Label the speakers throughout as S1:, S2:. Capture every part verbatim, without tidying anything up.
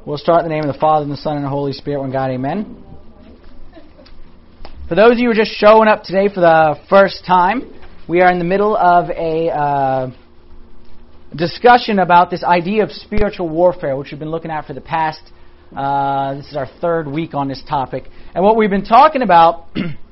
S1: We'll start in the name of the Father, and the Son, and the Holy Spirit, one God, amen. For those of you who are just showing up today for the first time, we are in the middle of a uh, discussion about this idea of spiritual warfare, which we've been looking at for the past, uh, this is our third week on this topic. And what we've been talking about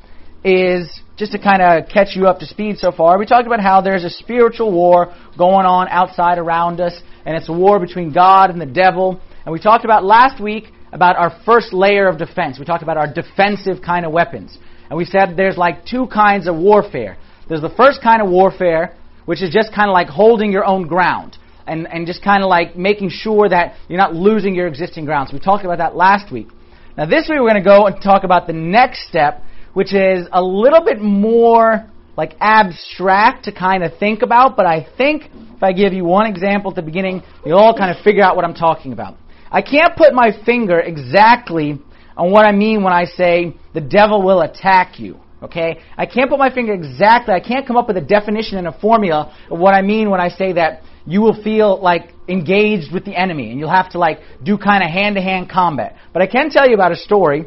S1: is, just to kind of catch you up to speed so far, we talked about how there's a spiritual war going on outside around us, and it's a war between God and the devil. And we talked about last week about our first layer of defense. We talked about our defensive kind of weapons. And we said there's like two kinds of warfare. There's the first kind of warfare, which is just kind of like holding your own ground and, and just kind of like making sure that you're not losing your existing ground. So we talked about that last week. Now this week we're going to go and talk about the next step, which is a little bit more like abstract to kind of think about, but I think if I give you one example at the beginning, you'll all kind of figure out what I'm talking about. I can't put my finger exactly on what I mean when I say the devil will attack you, okay? I can't put my finger exactly, I can't come up with a definition and a formula of what I mean when I say that you will feel like engaged with the enemy and you'll have to like do kind of hand-to-hand combat. But I can tell you about a story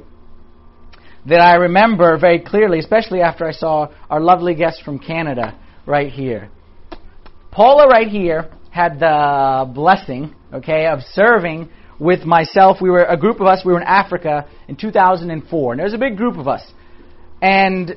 S1: that I remember very clearly, especially after I saw our lovely guest from Canada right here. Paula right here had the blessing, okay, of serving with myself. We were a group of us, we were in Africa in two thousand four, and there was a big group of us. And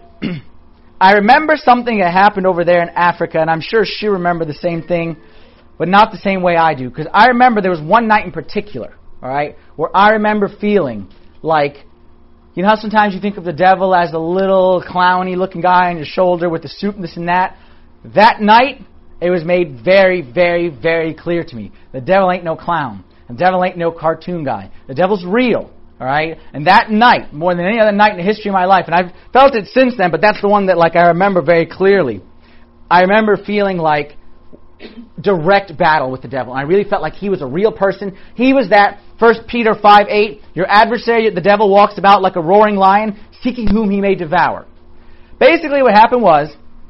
S1: I remember something that happened over there in Africa, and I'm sure she remembered the same thing, but not the same way I do. Because I remember there was one night in particular, all right, where I remember feeling like, you know how sometimes you think of the devil as a little clowny-looking guy on your shoulder with the suit and this and that? That night, it was made very, very, very clear to me. The devil ain't no clown. The devil ain't no cartoon guy. The devil's real, all right? And that night, more than any other night in the history of my life, and I've felt it since then, but that's the one that like I remember very clearly. I remember feeling like direct battle with the devil. And I really felt like he was a real person. He was that First Peter five eight, your adversary, the devil, walks about like a roaring lion, seeking whom he may devour. Basically what happened was,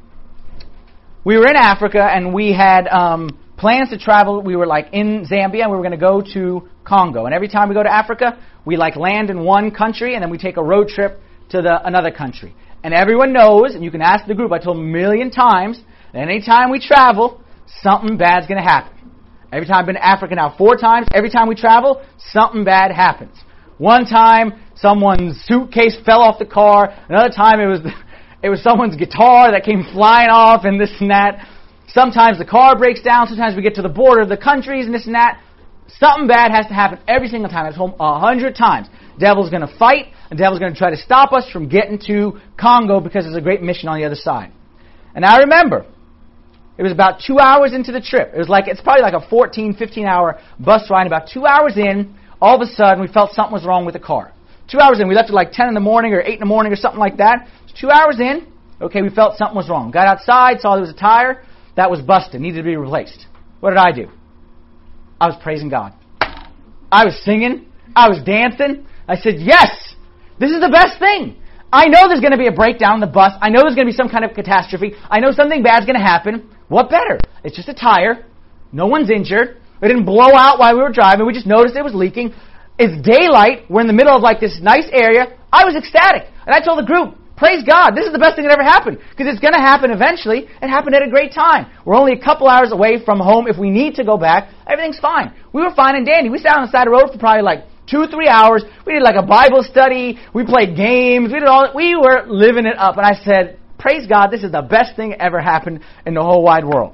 S1: we were in Africa and we had um, plans to travel. We were like in Zambia and we were going to go to Congo. And every time we go to Africa, we like land in one country and then we take a road trip to the another country. And everyone knows, and you can ask the group, I told them a million times, that any time we travel, something bad's going to happen. Every time I've been to Africa now four times, every time we travel, something bad happens. One time, someone's suitcase fell off the car. Another time, it was it was someone's guitar that came flying off and this and that. Sometimes the car breaks down. Sometimes we get to the border of the countries and this and that. Something bad has to happen every single time. I was home a hundred times. The devil's going to fight. The devil's going to try to stop us from getting to Congo because there's a great mission on the other side. And I remember, it was about two hours into the trip. It was like, it's probably like a fourteen, fifteen hour bus ride. About two hours in, all of a sudden, we felt something was wrong with the car. Two hours in, we left at like ten in the morning or eight in the morning or something like that. Two hours in, okay, we felt something was wrong. Got outside, saw there was a tire that was busted, needed to be replaced. What did I do? I was praising God. I was singing. I was dancing. I said, yes, this is the best thing. I know there's going to be a breakdown in the bus. I know there's going to be some kind of catastrophe. I know something bad's going to happen. What better? It's just a tire. No one's injured. It didn't blow out while we were driving. We just noticed it was leaking. It's daylight. We're in the middle of like this nice area. I was ecstatic. And I told the group, praise God, this is the best thing that ever happened. Because it's going to happen eventually. It happened at a great time. We're only a couple hours away from home. If we need to go back, everything's fine. We were fine and dandy. We sat on the side of the road for probably like two, three hours. We did like a Bible study. We played games. We did all. We were living it up. And I said, praise God, this is the best thing that ever happened in the whole wide world.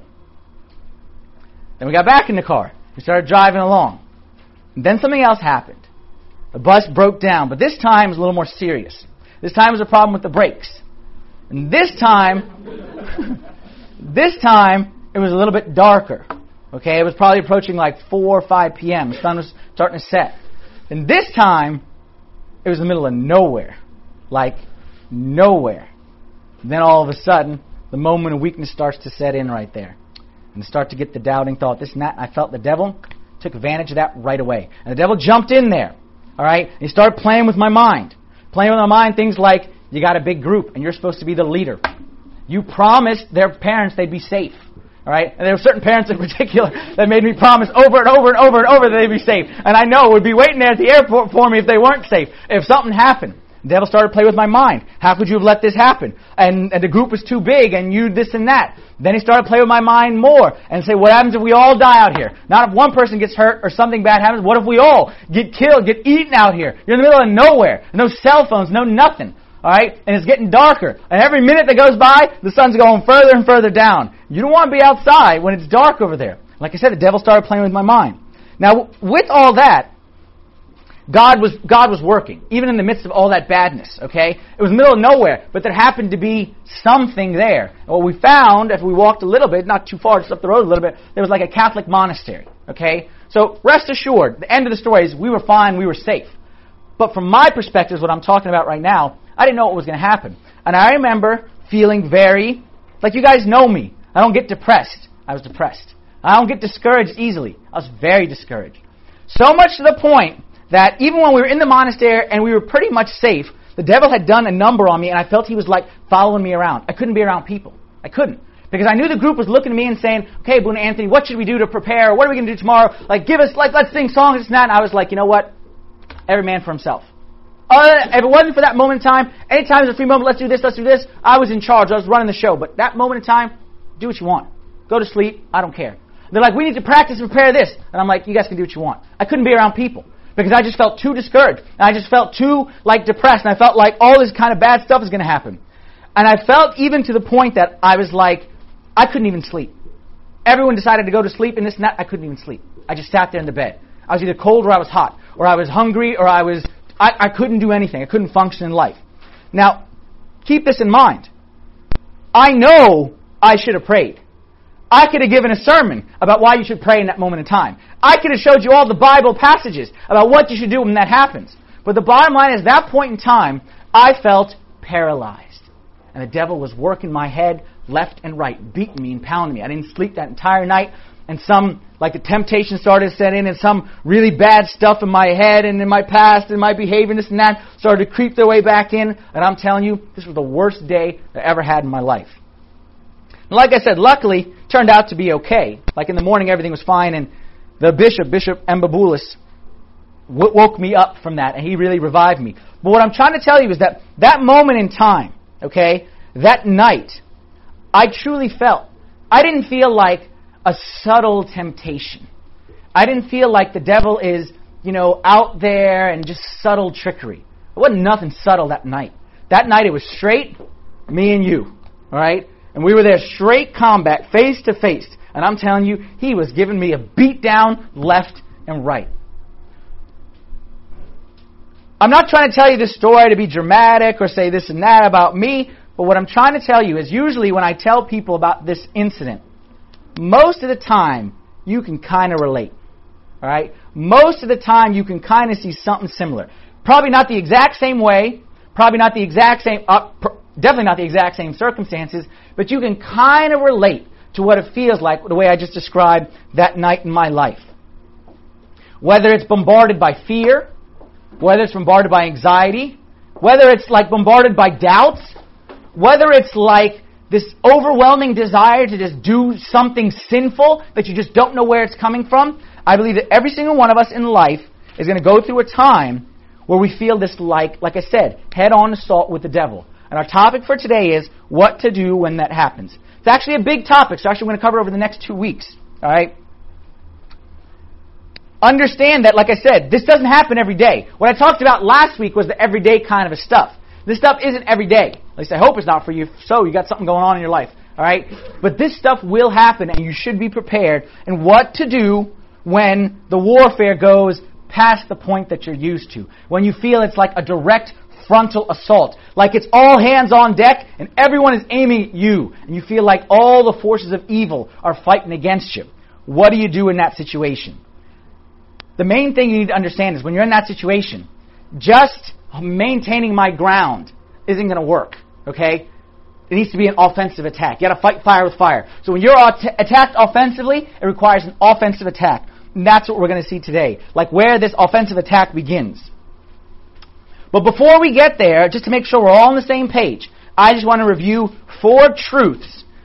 S1: Then we got back in the car. We started driving along. And then something else happened. The bus broke down. But this time it was a little more serious. This time it was a problem with the brakes. And this time, this time, it was a little bit darker. Okay, it was probably approaching like four or five p.m. The sun was starting to set. And this time, it was in the middle of nowhere. Like, nowhere. And then all of a sudden, the moment of weakness starts to set in right there. And start to get the doubting thought, this and that. And I felt the devil took advantage of that right away. And the devil jumped in there. All right? And he started playing with my mind. Playing with my mind things like, you got a big group and you're supposed to be the leader. You promised their parents they'd be safe. All right? And there were certain parents in particular that made me promise over and over and over and over that they'd be safe. And I know would be waiting there at the airport for me if they weren't safe. If something happened. The devil started to play with my mind. How could you have let this happen? And, and the group was too big, and you this and that. Then he started to play with my mind more and say, what happens if we all die out here? Not if one person gets hurt or something bad happens. What if we all get killed, get eaten out here? You're in the middle of nowhere. No cell phones, no nothing. All right? And it's getting darker. And every minute that goes by, the sun's going further and further down. You don't want to be outside when it's dark over there. Like I said, the devil started playing with my mind. Now, with all that, God was God was working, even in the midst of all that badness, okay? It was the middle of nowhere, but there happened to be something there. And what we found, if we walked a little bit, not too far, just up the road a little bit, there was like a Catholic monastery, okay? So rest assured, the end of the story is we were fine, we were safe. But from my perspective, what I'm talking about right now, I didn't know what was going to happen. And I remember feeling very, like you guys know me, I don't get depressed. I was depressed. I don't get discouraged easily. I was very discouraged. So much to the point that even when we were in the monastery and we were pretty much safe, the devil had done a number on me, and I felt he was like following me around. I couldn't be around people. I couldn't. Because I knew the group was looking at me and saying, okay, Boone Anthony, what should we do to prepare? What are we going to do tomorrow? Like, give us, like, let's sing songs, this and that. And I was like, you know what? Every man for himself. Uh, if it wasn't for that moment in time, anytime there's a free moment, let's do this, let's do this, I was in charge. I was running the show. But that moment in time, do what you want. Go to sleep. I don't care. They're like, we need to practice and prepare this. And I'm like, you guys can do what you want. I couldn't be around people. Because I just felt too discouraged. And I just felt too, like, depressed. And I felt like all this kind of bad stuff is going to happen. And I felt even to the point that I was like, I couldn't even sleep. Everyone decided to go to sleep and this and that. I couldn't even sleep. I just sat there in the bed. I was either cold or I was hot. Or I was hungry or I was... I, I couldn't do anything. I couldn't function in life. Now, keep this in mind. I know I should have prayed. I could have given a sermon about why you should pray in that moment in time. I could have showed you all the Bible passages about what you should do when that happens. But the bottom line is, that point in time, I felt paralyzed. And the devil was working my head left and right, beating me and pounding me. I didn't sleep that entire night. And some, like the temptation started to set in, and some really bad stuff in my head and in my past and my behavior, this and that, started to creep their way back in. And I'm telling you, this was the worst day I ever had in my life. Like I said, luckily, turned out to be okay. Like in the morning, everything was fine, and the bishop, Bishop Mbaboulis, w- woke me up from that, and he really revived me. But what I'm trying to tell you is that that moment in time, okay, that night, I truly felt, I didn't feel like a subtle temptation. I didn't feel like the devil is, you know, out there and just subtle trickery. It wasn't nothing subtle that night. That night it was straight, me and you, all right? And we were there straight combat, face to face. And I'm telling you, he was giving me a beat down left and right. I'm not trying to tell you this story to be dramatic or say this and that about me. But what I'm trying to tell you is usually when I tell people about this incident, most of the time you can kind of relate. All right? Most of the time you can kind of see something similar. Probably not the exact same way. Probably not the exact same... Uh, pr- Definitely not the exact same circumstances, but you can kind of relate to what it feels like, the way I just described that night in my life. Whether it's bombarded by fear, whether it's bombarded by anxiety, whether it's like bombarded by doubts, whether it's like this overwhelming desire to just do something sinful that you just don't know where it's coming from, I believe that every single one of us in life is going to go through a time where we feel this like, like I said, head-on assault with the devil. And our topic for today is what to do when that happens. It's actually a big topic, so actually we're going to cover it over the next two weeks. All right? Understand that, like I said, this doesn't happen every day. What I talked about last week was the everyday kind of a stuff. This stuff isn't every day. At least I hope it's not for you. So you got something going on in your life. All right? But this stuff will happen, and you should be prepared. And what to do when the warfare goes past the point that you're used to. When you feel it's like a direct frontal assault. Like it's all hands on deck and everyone is aiming at you. And you feel like all the forces of evil are fighting against you. What do you do in that situation? The main thing you need to understand is when you're in that situation, just maintaining my ground isn't going to work. Okay? It needs to be an offensive attack. You got to fight fire with fire. So when you're at- attacked offensively, it requires an offensive attack. And that's what we're going to see today. Like where this offensive attack begins. But before we get there, just to make sure we're all on the same page, I just want to review four truths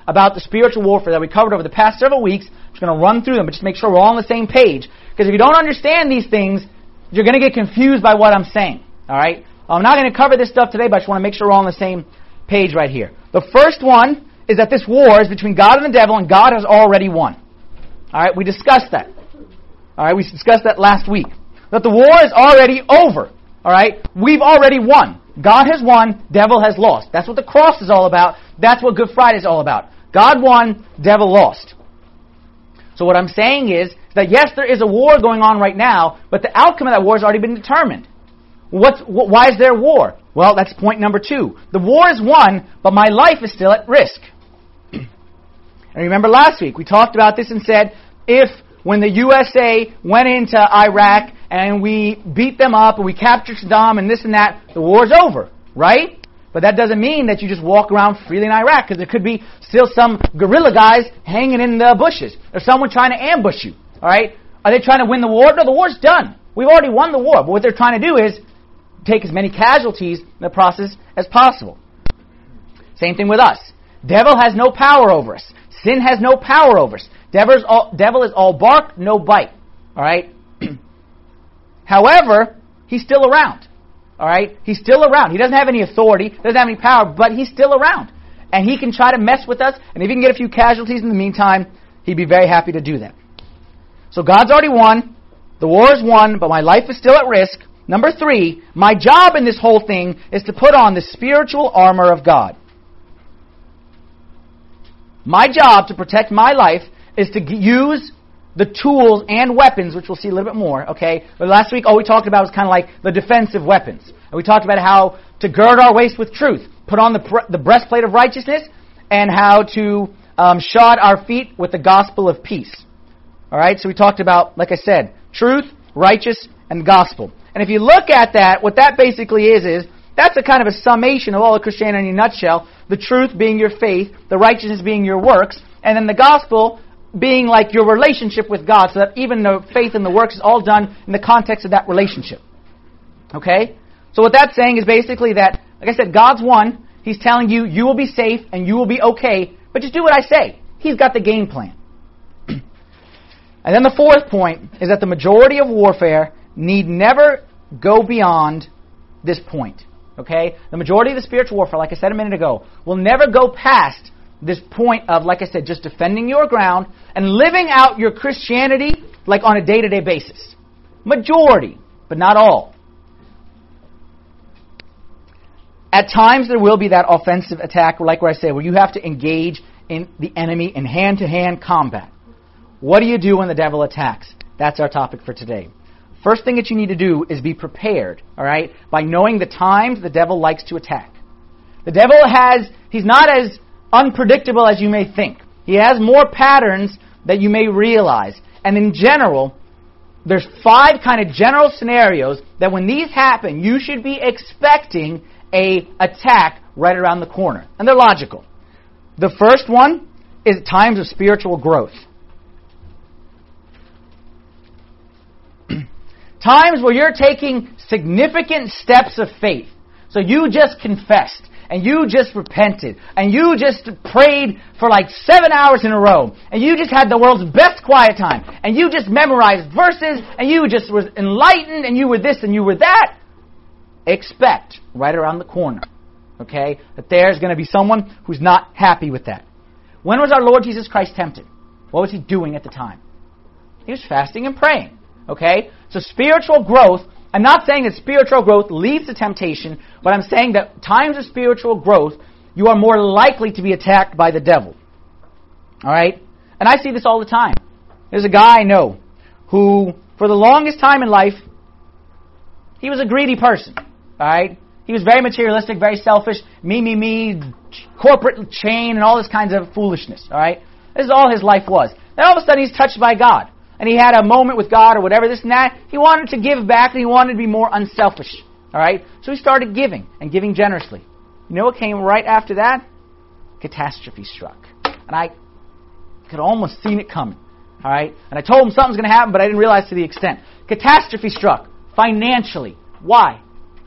S1: about the spiritual warfare that we covered over the past several weeks. I'm just going to run through them, but just make sure we're all on the same page. Because if you don't understand these things, you're going to get confused by what I'm saying. All right? I'm not going to cover this stuff today, but I just want to make sure we're all on the same page right here. The first one is that this war is between God and the devil, and God has already won. All right? We discussed that. All right? We discussed that last week. That the war is already over. All right? We've already won. God has won, devil has lost. That's what the cross is all about. That's what Good Friday is all about. God won, devil lost. So what I'm saying is that yes, there is a war going on right now, but the outcome of that war has already been determined. What's, wh- why is there war? Well, that's point number two. The war is won, but my life is still at risk. And remember last week, we talked about this and said, if when the U S A went into Iraq and we beat them up and we captured Saddam and this and that, the war's over, right? But that doesn't mean that you just walk around freely in Iraq, because there could be still some guerrilla guys hanging in the bushes, or someone trying to ambush you, all right? Are they trying to win the war? No, the war's done. We've already won the war, but what they're trying to do is take as many casualties in the process as possible. Same thing with us. Devil has no power over us. Sin has no power over us. Devil is all, devil is all bark, no bite, all right? However, he's still around. All right? He's still around. He doesn't have any authority, doesn't have any power, but he's still around. And he can try to mess with us, and if he can get a few casualties in the meantime, he'd be very happy to do that. So God's already won. The war is won, but my life is still at risk. Number three, my job in this whole thing is to put on the spiritual armor of God. My job to protect my life is to use the tools and weapons, which we'll see a little bit more, okay? But last week, all we talked about was kind of like the defensive weapons. And we talked about how to gird our waist with truth, put on the pr- the breastplate of righteousness, and how to um, shod our feet with the gospel of peace. All right? So we talked about, like I said, truth, righteous, and gospel. And if you look at that, what that basically is, is that's a kind of a summation of all of Christianity in a nutshell. The truth being your faith, the righteousness being your works, and then the gospel being like your relationship with God, so that even the faith and the works is all done in the context of that relationship. Okay? So what that's saying is basically that, like I said, God's won. He's telling you, you will be safe and you will be okay, but just do what I say. He's got the game plan. And then the fourth point is that the majority of warfare need never go beyond this point. Okay? The majority of the spiritual warfare, like I said a minute ago, will never go past this point of, like I said, just defending your ground and living out your Christianity like on a day-to-day basis. Majority, but not all. At times there will be that offensive attack, like where I say, where you have to engage in the enemy in hand-to-hand combat. What do you do when the devil attacks? That's our topic for today. First thing that you need to do is be prepared, all right, by knowing the times the devil likes to attack. The devil has, he's not as unpredictable as you may think. He has more patterns that you may realize. And in general, there's five kind of general scenarios that when these happen, you should be expecting a attack right around the corner. And they're logical. The first one is times of spiritual growth. Times where you're taking significant steps of faith. So you just confessed, and you just repented, and you just prayed for like seven hours in a row, and you just had the world's best quiet time, and you just memorized verses, and you just was enlightened, and you were this and you were that. Expect right around the corner, okay, that there's going to be someone who's not happy with that. When was our Lord Jesus Christ tempted? What was he doing at the time? He was fasting and praying, okay? So spiritual growth, I'm not saying that spiritual growth leads to temptation, but I'm saying that times of spiritual growth, you are more likely to be attacked by the devil. All right? And I see this all the time. There's a guy I know who, for the longest time in life, he was a greedy person. All right? He was very materialistic, very selfish, me, me, me, corporate chain, and all this kinds of foolishness. All right? This is all his life was. Then all of a sudden he's touched by God. And he had a moment with God or whatever, this and that. He wanted to give back and he wanted to be more unselfish. All right? So he started giving and giving generously. You know what came right after that? Catastrophe struck. And I could almost seen it coming. All right? And I told him something's going to happen, but I didn't realize to the extent. Catastrophe struck financially. Why?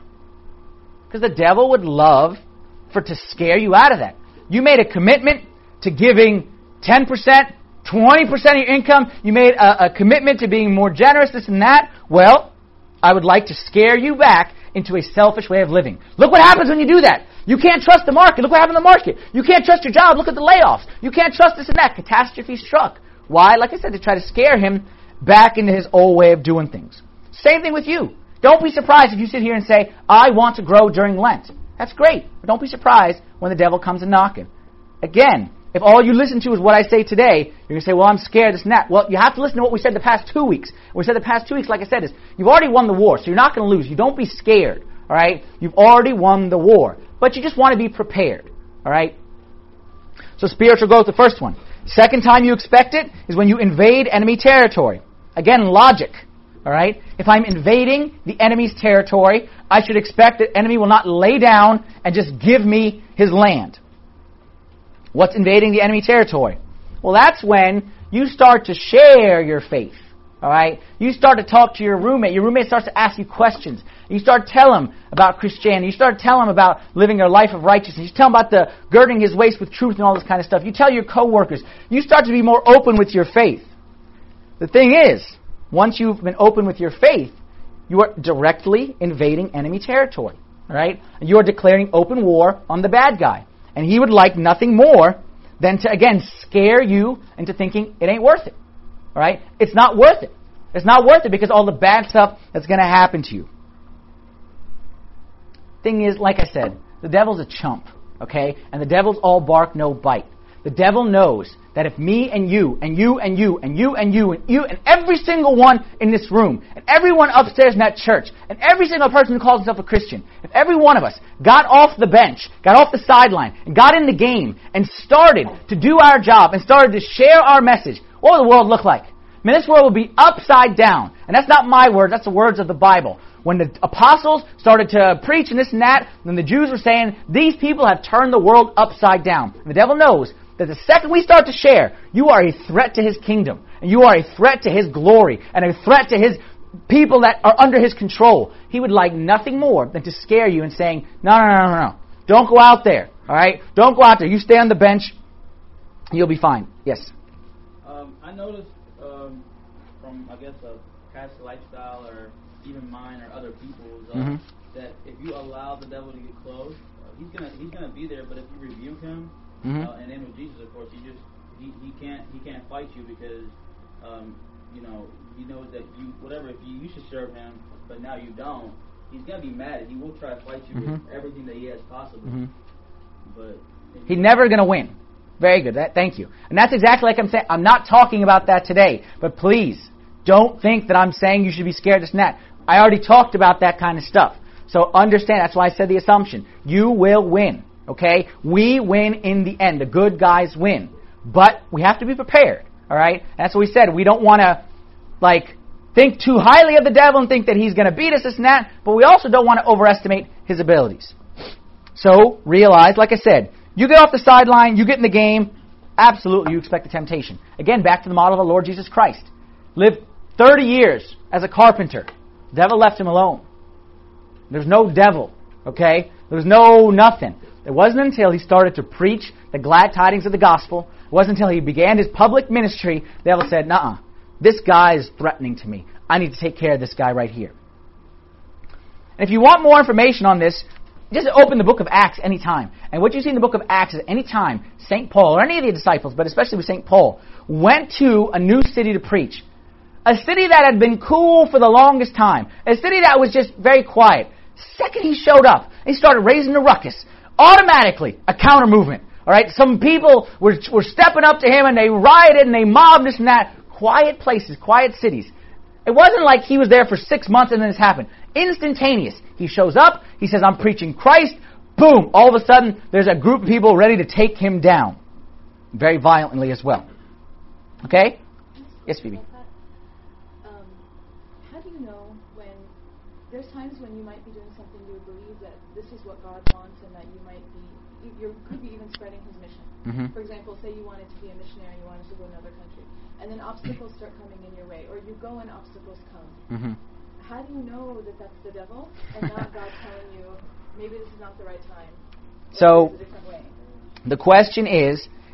S1: Because the devil would love for to scare you out of that. You made a commitment to giving ten percent, twenty percent of your income. You made a, a commitment to being more generous, this and that. Well, I would like to scare you back into a selfish way of living. Look what happens when you do that. You can't trust the market. Look what happened in the market. You can't trust your job. Look at the layoffs. You can't trust this and that. Catastrophe struck. Why? Like I said, to try to scare him back into his old way of doing things. Same thing with you. Don't be surprised if you sit here and say, I want to grow during Lent. That's great. But don't be surprised when the devil comes and knocking. Again, if all you listen to is what I say today, you're going to say, well, I'm scared, this and that. Well, you have to listen to what we said the past two weeks. What we said the past two weeks, like I said, is you've already won the war, so you're not going to lose. You don't be scared, all right? You've already won the war. But you just want to be prepared, all right? So spiritual growth, the first one. Second time you expect it is when you invade enemy territory. Again, logic, all right? If I'm invading the enemy's territory, I should expect that enemy will not lay down and just give me his land. What's invading the enemy territory? Well, that's when you start to share your faith, all right? You start to talk to your roommate. Your roommate starts to ask you questions. You start to tell him about Christianity. You start to tell him about living a life of righteousness. You tell him about the girding his waist with truth and all this kind of stuff. You tell your coworkers. You start to be more open with your faith. The thing is, once you've been open with your faith, you are directly invading enemy territory, all right? And you are declaring open war on the bad guy. And he would like nothing more than to, again, scare you into thinking it ain't worth it. All right? It's not worth it. It's not worth it because all the bad stuff that's going to happen to you. Thing is, like I said, the devil's a chump, okay? And the devil's all bark, no bite. The devil knows that if me and you, and you and you, and you and you, and you, and every single one in this room, and everyone upstairs in that church, and every single person who calls himself a Christian, if every one of us got off the bench, got off the sideline, and got in the game, and started to do our job, and started to share our message, what would the world look like? I mean, this world would be upside down. And that's not my words, that's the words of the Bible. When the apostles started to preach and this and that, then the Jews were saying, these people have turned the world upside down. And the devil knows that the second we start to share, you are a threat to his kingdom. And you are a threat to his glory. And a threat to his people that are under his control. He would like nothing more than to scare you and saying, no, no, no, no, no. Don't go out there. All right? Don't go out there. You stay on the bench. You'll be fine. Yes?
S2: Um, I noticed um, from, I guess, a past lifestyle or even mine or other people's, uh, mm-hmm. that if you allow the devil to get close, uh, he's gonna he's gonna be there. But if you rebuke him, mm-hmm. uh, in the name of Jesus, of course, he just he, he can't he can't fight you because um, you know he knows that you whatever if you used to serve him, but now you don't. He's gonna be mad and he will try to fight you mm-hmm. with everything that he has possible. Mm-hmm. But
S1: he's never gonna win. Very good. That, thank you. And that's exactly like I'm saying. I'm not talking about that today. But please, don't think that I'm saying you should be scared of this and that. I already talked about that kind of stuff. So understand, that's why I said the assumption. You will win. Okay? We win in the end. The good guys win. But we have to be prepared. Alright? That's what we said. We don't want to, like, think too highly of the devil and think that he's going to beat us, this and that. But we also don't want to overestimate his abilities. So, realize, like I said, you get off the sideline, you get in the game, absolutely you expect the temptation. Again, back to the model of the Lord Jesus Christ. Lived thirty years as a carpenter. The devil left him alone. There's no devil, okay? There's no nothing. It wasn't until he started to preach the glad tidings of the gospel, it wasn't until he began his public ministry, the devil said, nuh-uh, this guy is threatening to me. I need to take care of this guy right here. And if you want more information on this, just open the book of Acts anytime. And what you see in the book of Acts is any time Saint Paul, or any of the disciples, but especially with Saint Paul, went to a new city to preach. A city that had been cool for the longest time. A city that was just very quiet. Second he showed up, he started raising the ruckus. Automatically, a counter movement. All right, some people were, were stepping up to him and they rioted and they mobbed this and that. Quiet places, quiet cities. It wasn't like he was there for six months and then this happened. Instantaneous. He shows up, he says, I'm preaching Christ. Boom! All of a sudden, there's a group of people ready to take him down. Very violently as well. Okay? Yes, Phoebe.
S3: Um, how do you know when, there's times when you might be doing something you believe that this is what God wants and that you might be, you could be even spreading his mission. Mm-hmm. For example, say you wanted to be a missionary, you wanted to go to another country, and then obstacles start coming in your way, or you go and obstacles come. Mm-hmm. How do you know that that's the devil and not God telling you, maybe this is not the right time?
S1: So, the question is,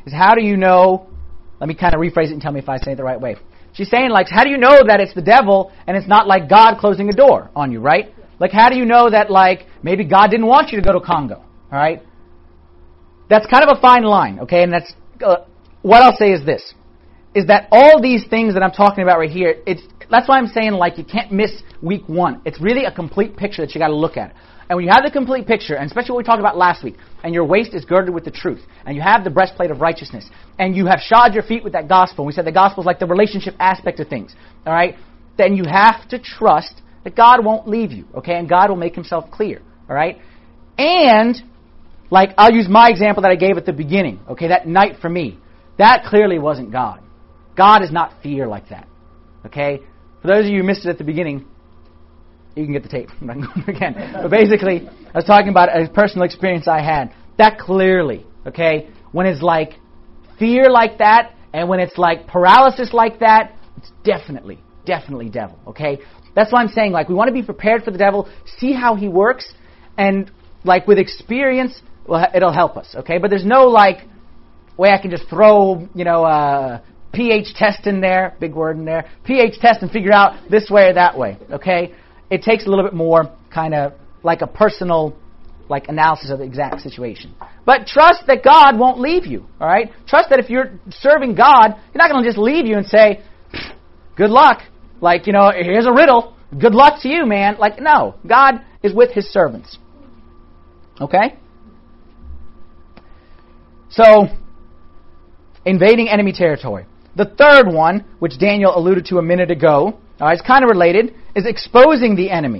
S1: is how do you know, let me kind of rephrase it and tell me if I say it the right way. She's saying, like, how do you know that it's the devil and it's not like God closing a door on you, right? Like, how do you know that, like, maybe God didn't want you to go to Congo, all right? That's kind of a fine line, okay? And that's, uh, what I'll say is this, is that all these things that I'm talking about right here, it's that's why I'm saying, like, you can't miss week one. It's really a complete picture that you got to look at. And when you have the complete picture, and especially what we talked about last week, and your waist is girded with the truth, and you have the breastplate of righteousness, and you have shod your feet with that gospel, and we said the gospel is like the relationship aspect of things, all right? Then you have to trust that God won't leave you, okay? And God will make himself clear, all right? And, like, I'll use my example that I gave at the beginning, okay? That night for me, that clearly wasn't God. God is not fear like that, okay? For those of you who missed it at the beginning, you can get the tape. I'm not going again. But basically, I was talking about a personal experience I had. That clearly, okay, when it's like fear like that, and when it's like paralysis like that, it's definitely, definitely devil, okay? That's why I'm saying, like, we want to be prepared for the devil, see how he works, and, like, with experience, well, it'll help us, okay? But there's no, like, way I can just throw, you know, uh, pH test in there, big word in there, pH test and figure out this way or that way, okay? It takes a little bit more kind of like a personal like analysis of the exact situation. But trust that God won't leave you, all right? Trust that if you're serving God, He's not going to just leave you and say, good luck. Like, you know, here's a riddle. Good luck to you, man. Like, no. God is with His servants. Okay? So, invading enemy territory. The third one, which Daniel alluded to a minute ago, all right, it's kind of related, is exposing the enemy.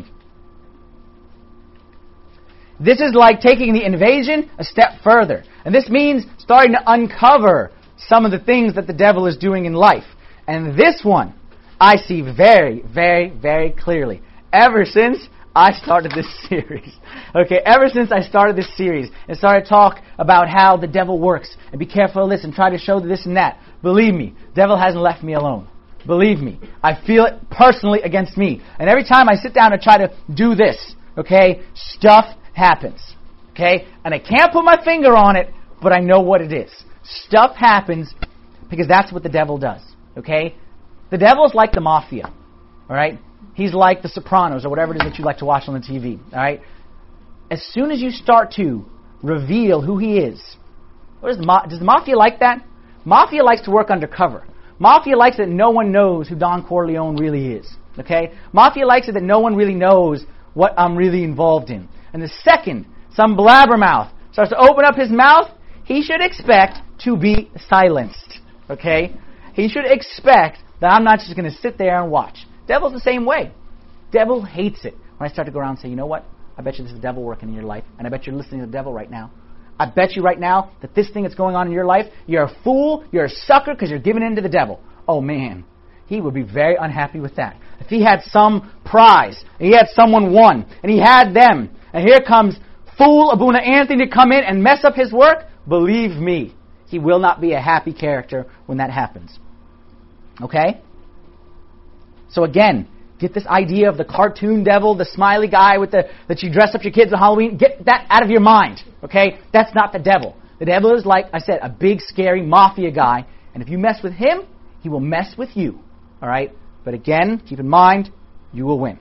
S1: This is like taking the invasion a step further. And this means starting to uncover some of the things that the devil is doing in life. And this one, I see very, very, very clearly. Ever since I started this series. Okay, ever since I started this series and started to talk about how the devil works and be careful of this and try to show this and that. Believe me, the devil hasn't left me alone. Believe me, I feel it personally against me. And every time I sit down and try to do this, okay, stuff happens. Okay? And I can't put my finger on it, but I know what it is. Stuff happens because that's what the devil does. Okay? The devil is like the mafia. Alright? He's like the Sopranos or whatever it is that you like to watch on the T V. Alright? As soon as you start to reveal who he is, what is the ma- does the mafia like that? Mafia likes to work undercover. Mafia likes that no one knows who Don Corleone really is. Okay? Mafia likes it that no one really knows what I'm really involved in. And the second some blabbermouth starts to open up his mouth, he should expect to be silenced. Okay? He should expect that I'm not just going to sit there and watch. Devil's the same way. Devil hates it when I start to go around and say, you know what? I bet you this is the devil working in your life, and I bet you're listening to the devil right now. I bet you right now that this thing that's going on in your life, you're a fool, you're a sucker because you're giving in to the devil. Oh man, he would be very unhappy with that. If he had some prize, and he had someone won, and he had them, and here comes fool Abuna Anthony to come in and mess up his work, believe me, he will not be a happy character when that happens. Okay? So again, get this idea of the cartoon devil, the smiley guy with the that you dress up your kids on Halloween. Get that out of your mind. Okay? That's not the devil. The devil is, like I said, a big, scary mafia guy. And if you mess with him, he will mess with you. All right? But again, keep in mind, you will win.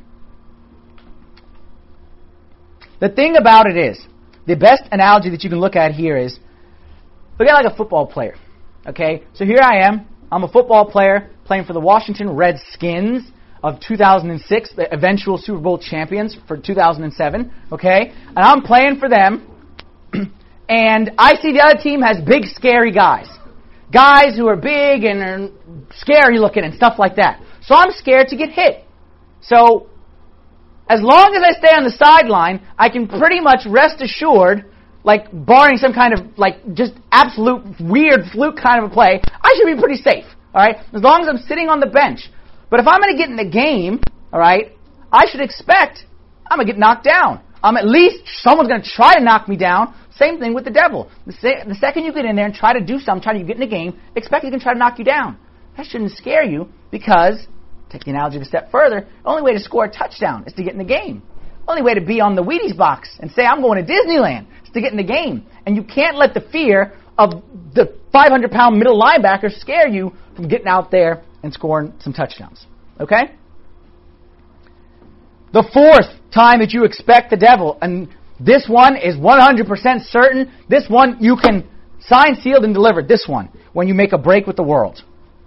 S1: The thing about it is, the best analogy that you can look at here is, look at like a football player. Okay? So here I am. I'm a football player playing for the Washington Redskins of two thousand six, the eventual Super Bowl champions for two thousand seven, okay? And I'm playing for them, and I see the other team has big, scary guys. Guys who are big and are scary looking and stuff like that. So I'm scared to get hit. So, as long as I stay on the sideline, I can pretty much rest assured, like, barring some kind of, like, just absolute weird fluke kind of a play, I should be pretty safe, all right? As long as I'm sitting on the bench. But if I'm going to get in the game, all right, I should expect I'm going to get knocked down. I'm at least, someone's going to try to knock me down. Same thing with the devil. The, se- the second you get in there and try to do something, try to get in the game, expect he can try to knock you down. That shouldn't scare you because, take the analogy a step further, the only way to score a touchdown is to get in the game. The only way to be on the Wheaties box and say, I'm going to Disneyland, is to get in the game. And you can't let the fear of the five hundred pound middle linebacker scare you from getting out there and scoring some touchdowns. Okay? The fourth time that you expect the devil, and this one is one hundred percent certain, this one you can sign, sealed, and delivered, this one, when you make a break with the world.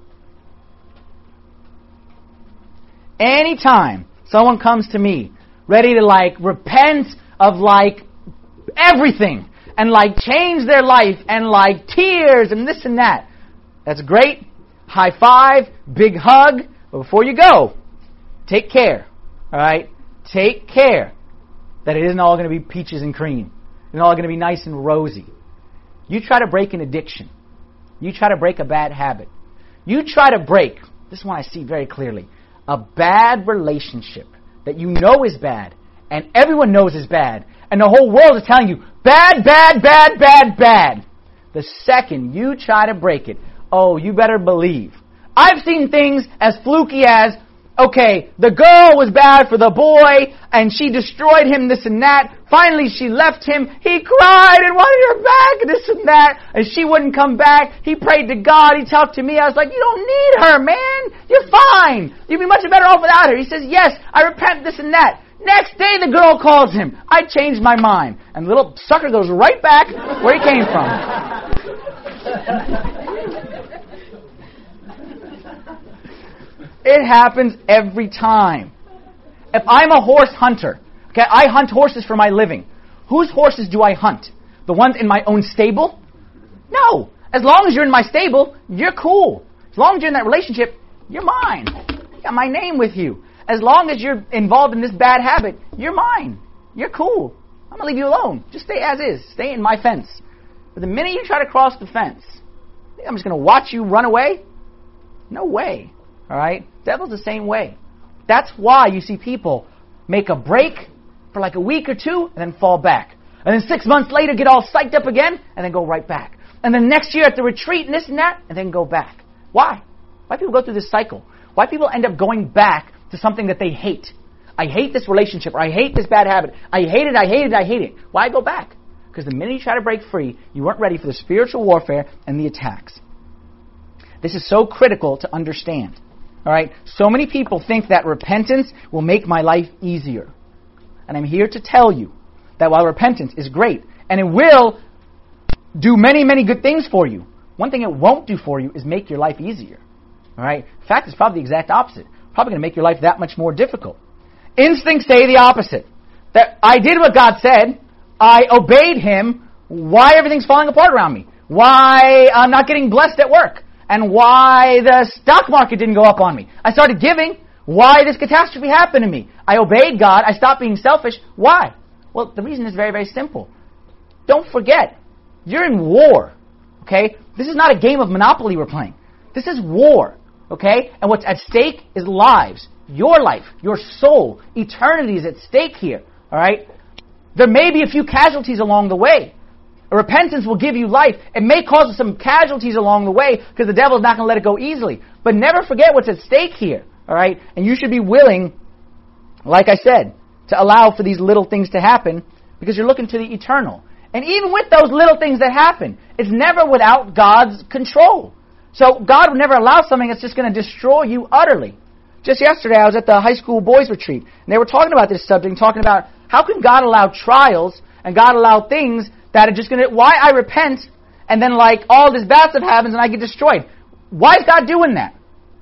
S1: Anytime someone comes to me ready to like repent of like everything and like change their life and like tears and this and that, that's great. High five, big hug, but before you go, take care. All right? Take care that it isn't all going to be peaches and cream. It's all going to be nice and rosy. You try to break an addiction. You try to break a bad habit. You try to break, this one I see very clearly, a bad relationship that you know is bad and everyone knows is bad and the whole world is telling you, bad, bad, bad, bad, bad. The second you try to break it, oh, you better believe. I've seen things as fluky as, okay, the girl was bad for the boy, and she destroyed him, this and that. Finally, she left him. He cried and wanted her back, and this and that. And she wouldn't come back. He prayed to God. He talked to me. I was like, you don't need her, man. You're fine. You'd be much better off without her. He says, yes, I repent, this and that. Next day, the girl calls him. I changed my mind. And the little sucker goes right back where he came from. It happens every time. If I'm a horse hunter, okay, I hunt horses for my living. Whose horses do I hunt? The ones in my own stable? No. As long as you're in my stable, you're cool. As long as you're in that relationship, you're mine. I got my name with you. As long as you're involved in this bad habit, you're mine. You're cool. I'm going to leave you alone. Just stay as is. Stay in my fence. But the minute you try to cross the fence, I'm just going to watch you run away? No way. All right? Devil's the same way. That's why you see people make a break for like a week or two and then fall back. And then six months later get all psyched up again and then go right back. And then next year at the retreat and this and that and then go back. Why? Why people go through this cycle? Why people end up going back to something that they hate? I hate this relationship or I hate this bad habit. I hate it, I hate it, I hate it. Why go back? Because the minute you try to break free, you weren't ready for the spiritual warfare and the attacks. This is so critical to understand. All right? So many people think that repentance will make my life easier. And I'm here to tell you that while repentance is great, and it will do many, many good things for you, one thing it won't do for you is make your life easier. All right? In fact, it's probably the exact opposite. Probably going to make your life that much more difficult. Instincts say the opposite. That I did what God said. I obeyed Him. Why everything's falling apart around me? Why I'm not getting blessed at work? And why the stock market didn't go up on me? I started giving. Why this catastrophe happened to me? I obeyed God. I stopped being selfish. Why? Well, the reason is very, very simple. Don't forget, you're in war. Okay? This is not a game of Monopoly we're playing. This is war. Okay? And what's at stake is lives. Your life, your soul, eternity is at stake here. All right? There may be a few casualties along the way. A repentance will give you life. It may cause some casualties along the way because the devil's not going to let it go easily. But never forget what's at stake here. All right? And you should be willing, like I said, to allow for these little things to happen because you're looking to the eternal. And even with those little things that happen, it's never without God's control. So God would never allow something that's just going to destroy you utterly. Just yesterday, I was at the high school boys retreat, and they were talking about this subject, and talking about how can God allow trials and God allow things that are just going to, why I repent, and then like all this bad stuff happens and I get destroyed. Why is God doing that?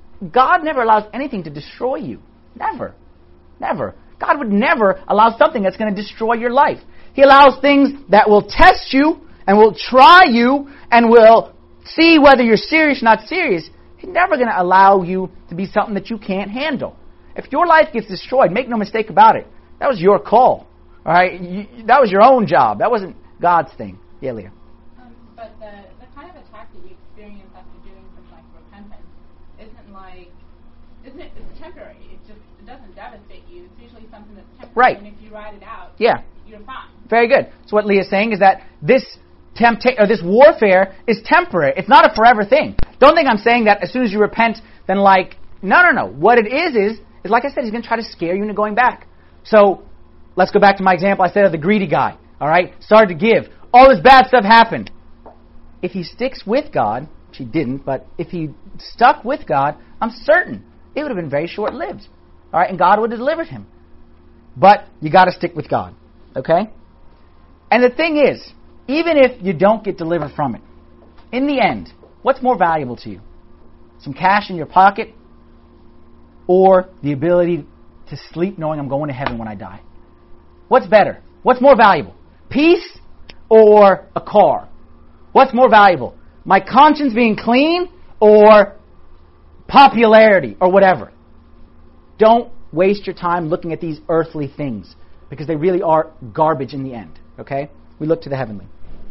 S1: God never allows anything to destroy you. Never. Never. God would never allow something that's going to destroy your life. He allows things that will test you and will try you and will see whether you're serious or not serious. He's never going to allow you to be something that you can't handle. If your life gets destroyed, make no mistake about it, that was your call. All right? You, that was your own job. That wasn't God's thing. Yeah, Leah.
S4: Um, but the, the kind of attack that you experience after doing something like repentance isn't like, isn't it, it's temporary. It just, it doesn't devastate you. It's usually something that's temporary.
S1: Right.
S4: And if you ride it out,
S1: yeah.
S4: you're fine.
S1: Very good. So what Leah's saying is that this tempta- or this warfare is temporary. It's not a forever thing. Don't think I'm saying that as soon as you repent, then like, no, no, no. What it is is, is like I said, he's going to try to scare you into going back. So let's go back to my example I said of the greedy guy. All right? Started to give. All this bad stuff happened. if he sticks with God, which he didn't, but if he stuck with God, I'm certain it would have been very short-lived. All right, and God would have delivered him. But you got to stick with God, okay? And the thing is, even if you don't get delivered from it, in the end, what's more valuable to you? Some cash in your pocket or the ability to sleep knowing I'm going to heaven when I die? What's better? What's more valuable? Peace or a car? What's more valuable? My conscience being clean or popularity or whatever? Don't waste your time looking at these earthly things because they really are garbage in the end. Okay? We look to the heavenly.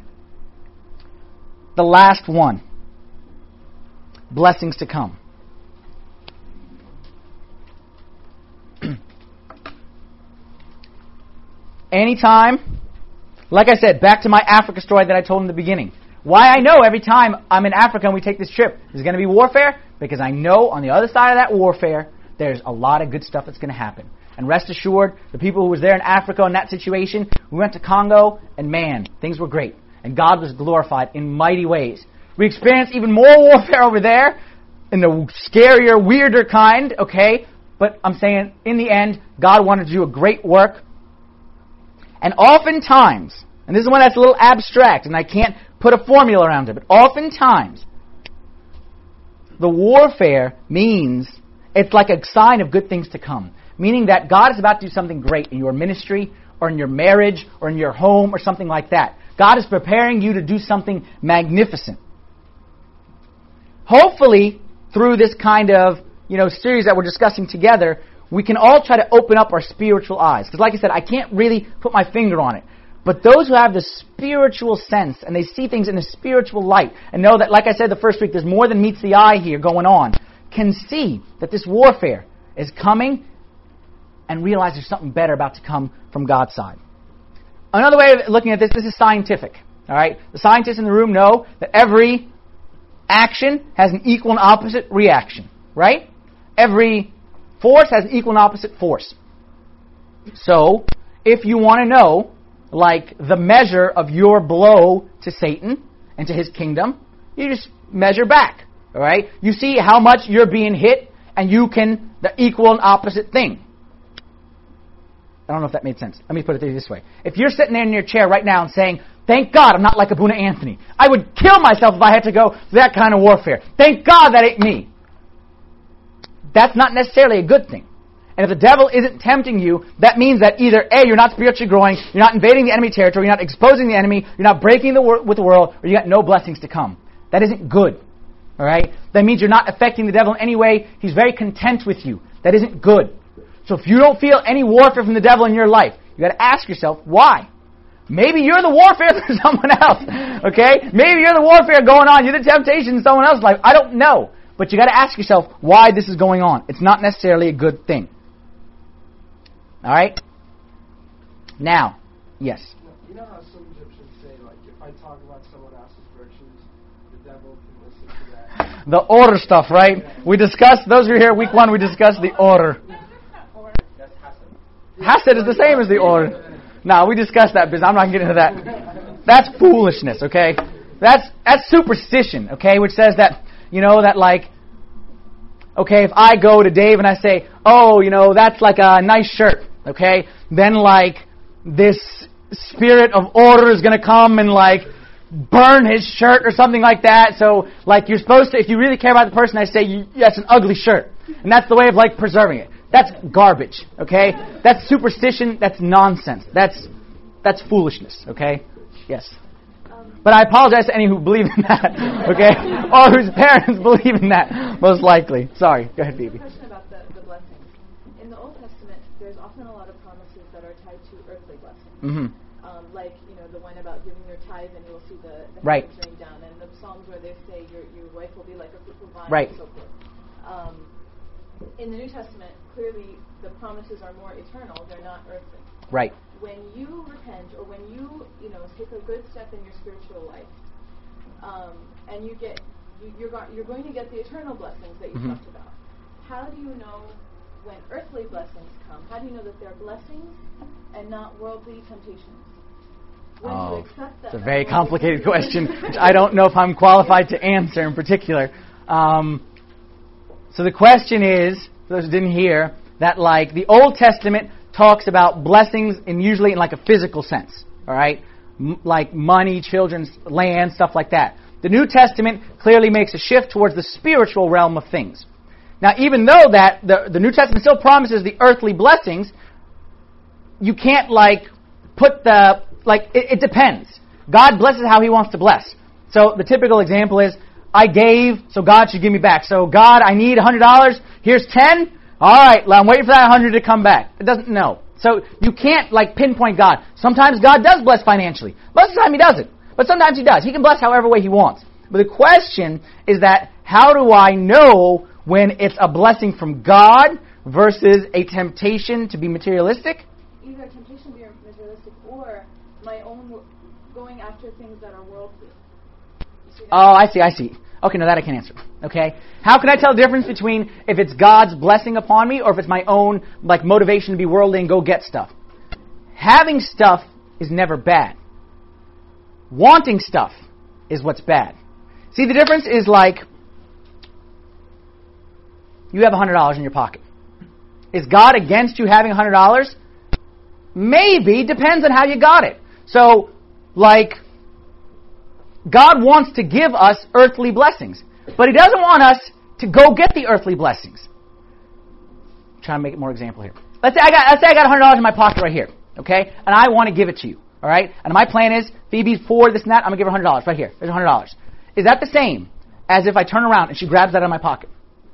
S1: The last one. Blessings to come. Anytime, like I said, back to my Africa story that I told in the beginning. Why I know every time I'm in Africa and we take this trip, there's going to be warfare, because I know on the other side of that warfare, there's a lot of good stuff that's going to happen. And rest assured, the people who was there in Africa in that situation, we went to Congo, and man, things were great. And God was glorified in mighty ways. We experienced even more warfare over there, in the scarier, weirder kind, okay? But I'm saying, in the end, God wanted to do a great work. And oftentimes, and this is one that's a little abstract, and I can't put a formula around it, but oftentimes, the warfare means it's like a sign of good things to come. Meaning that God is about to do something great in your ministry, or in your marriage, or in your home, or something like that. God is preparing you to do something magnificent. Hopefully, through this kind of, you know, series that we're discussing together, we can all try to open up our spiritual eyes. Because like I said, I can't really put my finger on it. But those who have the spiritual sense, and they see things in a spiritual light, and know that, like I said the first week, there's more than meets the eye here going on, can see that this warfare is coming and realize there's something better about to come from God's side. Another way of looking at this, this is scientific. All right, the scientists in the room know that every action has an equal and opposite reaction. Right? Every force has an equal and opposite force. So, if you want to know, like, the measure of your blow to Satan and to his kingdom, you just measure back. All right? You see how much you're being hit, and you can, the equal and opposite thing. I don't know if that made sense. Let me put it this way. If you're sitting there in your chair right now and saying, thank God I'm not like Abuna Anthony. I would kill myself if I had to go through that kind of warfare. Thank God that ain't me. That's not necessarily a good thing. And if the devil isn't tempting you, that means that either A, you're not spiritually growing, you're not invading the enemy territory, you're not exposing the enemy, you're not breaking the wor- with the world, or you got no blessings to come. That isn't good. All right? That means you're not affecting the devil in any way. He's very content with you. That isn't good. So if you don't feel any warfare from the devil in your life, you got to ask yourself, why? Maybe you're the warfare for someone else. Okay? Maybe you're the warfare going on. You're the temptation in someone else's life. I don't know. But you got to ask yourself why this is going on. It's not necessarily a good thing. All right? Now, yes.
S5: You know how some Egyptians say, like, if I talk about someone else's virtues, the devil can listen to that.
S1: The order stuff, right? We discussed, those who are here week one, we discussed the order.
S5: That's Hassan.
S1: Hased is the same as the order. No, we discussed that because I'm not getting into that. That's foolishness, okay? That's that's superstition, okay? Which says that, you know, that like, okay, if I go to Dave and I say, oh, you know, that's like a nice shirt, okay? Then like this spirit of order is going to come and like burn his shirt or something like that. So like you're supposed to, if you really care about the person, I say, you, that's an ugly shirt. And that's the way of like preserving it. That's garbage, okay? That's superstition. That's nonsense. That's that's foolishness, okay? Yes.
S3: Um,
S1: but I apologize to any who believe in that, okay? Or whose parents believe in that, most likely. Sorry. Go ahead, Phoebe.
S3: question about the, the blessings. In the Old Testament, there's often a lot of promises that are tied to earthly blessings.
S1: Mm-hmm.
S3: Um, like, you know, the one about giving your tithe and you will see the, the
S1: Right.
S3: heavens rain down. And the Psalms where they say your your wife will be like a fruitful vine
S1: Right.
S3: and so forth. Um, in the New Testament, clearly the promises are more eternal. They're not earthly.
S1: Right.
S3: When you repent or when you, you know, take a good step in your spiritual life, um, and you get, you, you're, go- you're going to get the eternal blessings that you
S1: Mhm.
S3: talked about. How do you know when earthly blessings come? How do you know that they're blessings and not worldly temptations? when
S1: Oh,
S3: you accept that.
S1: it's a very complicated question, which I don't know if I'm qualified to answer in particular. Um, so the question is, for those who didn't hear, that like the Old Testament talks about blessings in usually in like a physical sense, all right? M- like money, children's land, stuff like that. The New Testament clearly makes a shift towards the spiritual realm of things. Now, even though that the, the New Testament still promises the earthly blessings, you can't like put the, like, it, it depends. God blesses how He wants to bless. So the typical example is, I gave, so God should give me back. So God, I need one hundred dollars, here's ten, all right, well, I'm waiting for that one hundred to come back. It doesn't, no. So you can't like pinpoint God. Sometimes God does bless financially. Most of the time He doesn't. But sometimes He does. He can bless however way He wants. But the question is that, how do I know when it's a blessing from God versus a temptation to be materialistic?
S3: Either a temptation to be materialistic or my own going after things that are worldly.
S1: Oh, I see, I see. Okay, now that I can answer. Okay? How can I tell the difference between if it's God's blessing upon me or if it's my own like motivation to be worldly and go get stuff? Having stuff is never bad. Wanting stuff is what's bad. See, the difference is like you have one hundred dollars in your pocket. Is God against you having one hundred dollars? Maybe. Depends on how you got it. So, like, God wants to give us earthly blessings. But He doesn't want us to go get the earthly blessings. I'm trying to make it more example here. Let's say I got, let's say I got one hundred dollars in my pocket right here. Okay? And I want to give it to you. All right? And my plan is, Phoebe's for this and that, I'm going to give her one hundred dollars right here. There's one hundred dollars. Is that the same as if I turn around and she grabs that out of my pocket?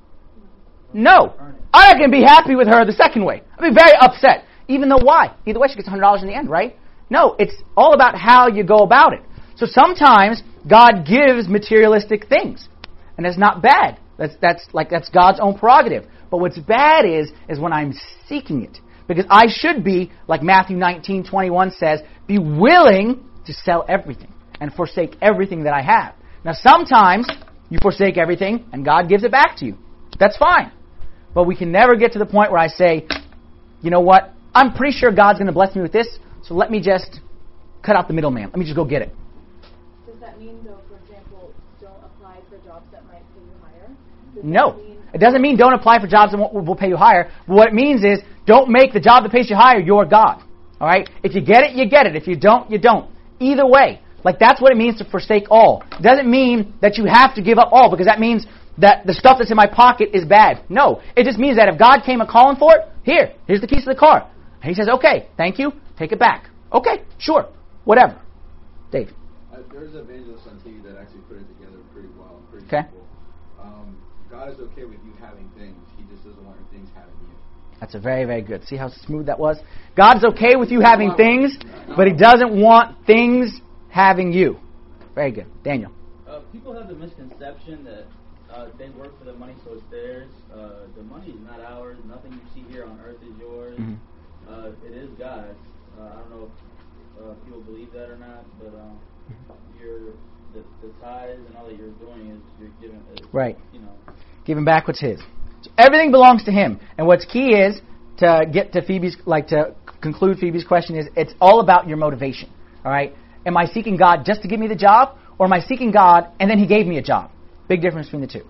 S1: No. I'm not going to be happy with her the second way. I'll be very upset. Even though why? Either way, she gets one hundred dollars in the end, right? No, it's all about how you go about it. So sometimes God gives materialistic things, and that's not bad. That's that's like that's God's own prerogative. But what's bad is is when I'm seeking it, because I should be like Matthew nineteen twenty-one says, be willing to sell everything and forsake everything that I have. Now sometimes you forsake everything and God gives it back to you. That's fine. But we can never get to the point where I say, you know what, I'm pretty sure God's going to bless me with this, so let me just cut out the middleman. Let me just go get it.
S3: Does that mean, though, for example, don't apply for jobs that might pay you higher? Does
S1: No.
S3: Mean
S1: it doesn't mean don't apply for jobs that will, will pay you higher. What it means is don't make the job that pays you higher your God. All right? If you get it, you get it. If you don't, you don't. Either way. Like, that's what it means to forsake all. It doesn't mean that you have to give up all, because that means that the stuff that's in my pocket is bad. No. It just means that if God came a calling for it, here, here's the keys to the car. And He says, okay, thank you, take it back. Okay, sure, whatever. Dave.
S6: Uh, there's an evangelist on T V that actually put it together pretty well, pretty
S1: Okay.
S6: simple. Um, God is okay with you having things. He just doesn't want your things having you.
S1: That's a very, very good. See how smooth that was? God's okay with you having things, but He doesn't want things having you. Very good. Daniel.
S2: Uh, people have the misconception that uh, they work for the money, so it's theirs. Uh, the money is not ours. Nothing you see here on earth is yours.
S1: Mm-hmm.
S2: Uh, it is God's. Uh, I don't know if uh, people believe that or not, but um, your the, the tithes and all that you're doing is you're giving. Is,
S1: Right.
S2: You know.
S1: Giving back what's His. So everything belongs to Him. And what's key is to get to Phoebe's, like to conclude Phoebe's question is it's all about your motivation. All right. Am I seeking God just to give me the job, or am I seeking God and then He gave me a job? Big difference between the two.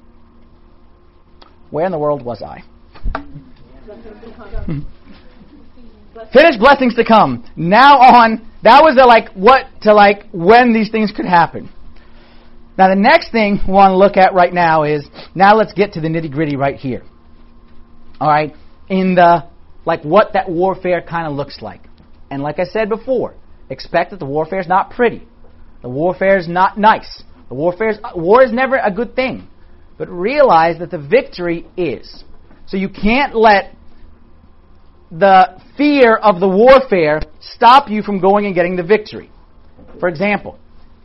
S1: Where in the world was I? Finish blessings to come. Now on, that was the like what to like when these things could happen. Now the next thing we want to look at right now is, now let's get to the nitty gritty right here. Alright, in the, like what that warfare kind of looks like. And like I said before, expect that the warfare is not pretty. The warfare is not nice. The warfare is, war is never a good thing. But realize that the victory is. So you can't let the fear of the warfare stop you from going and getting the victory. For example,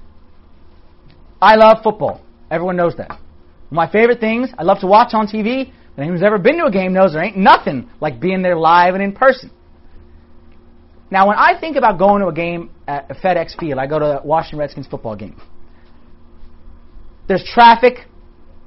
S1: I love football. Everyone knows that. My favorite things I love to watch on T V, and anyone who's ever been to a game knows there ain't nothing like being there live and in person. Now, when I think about going to a game at FedEx Field, I go to the Washington Redskins football game. There's traffic.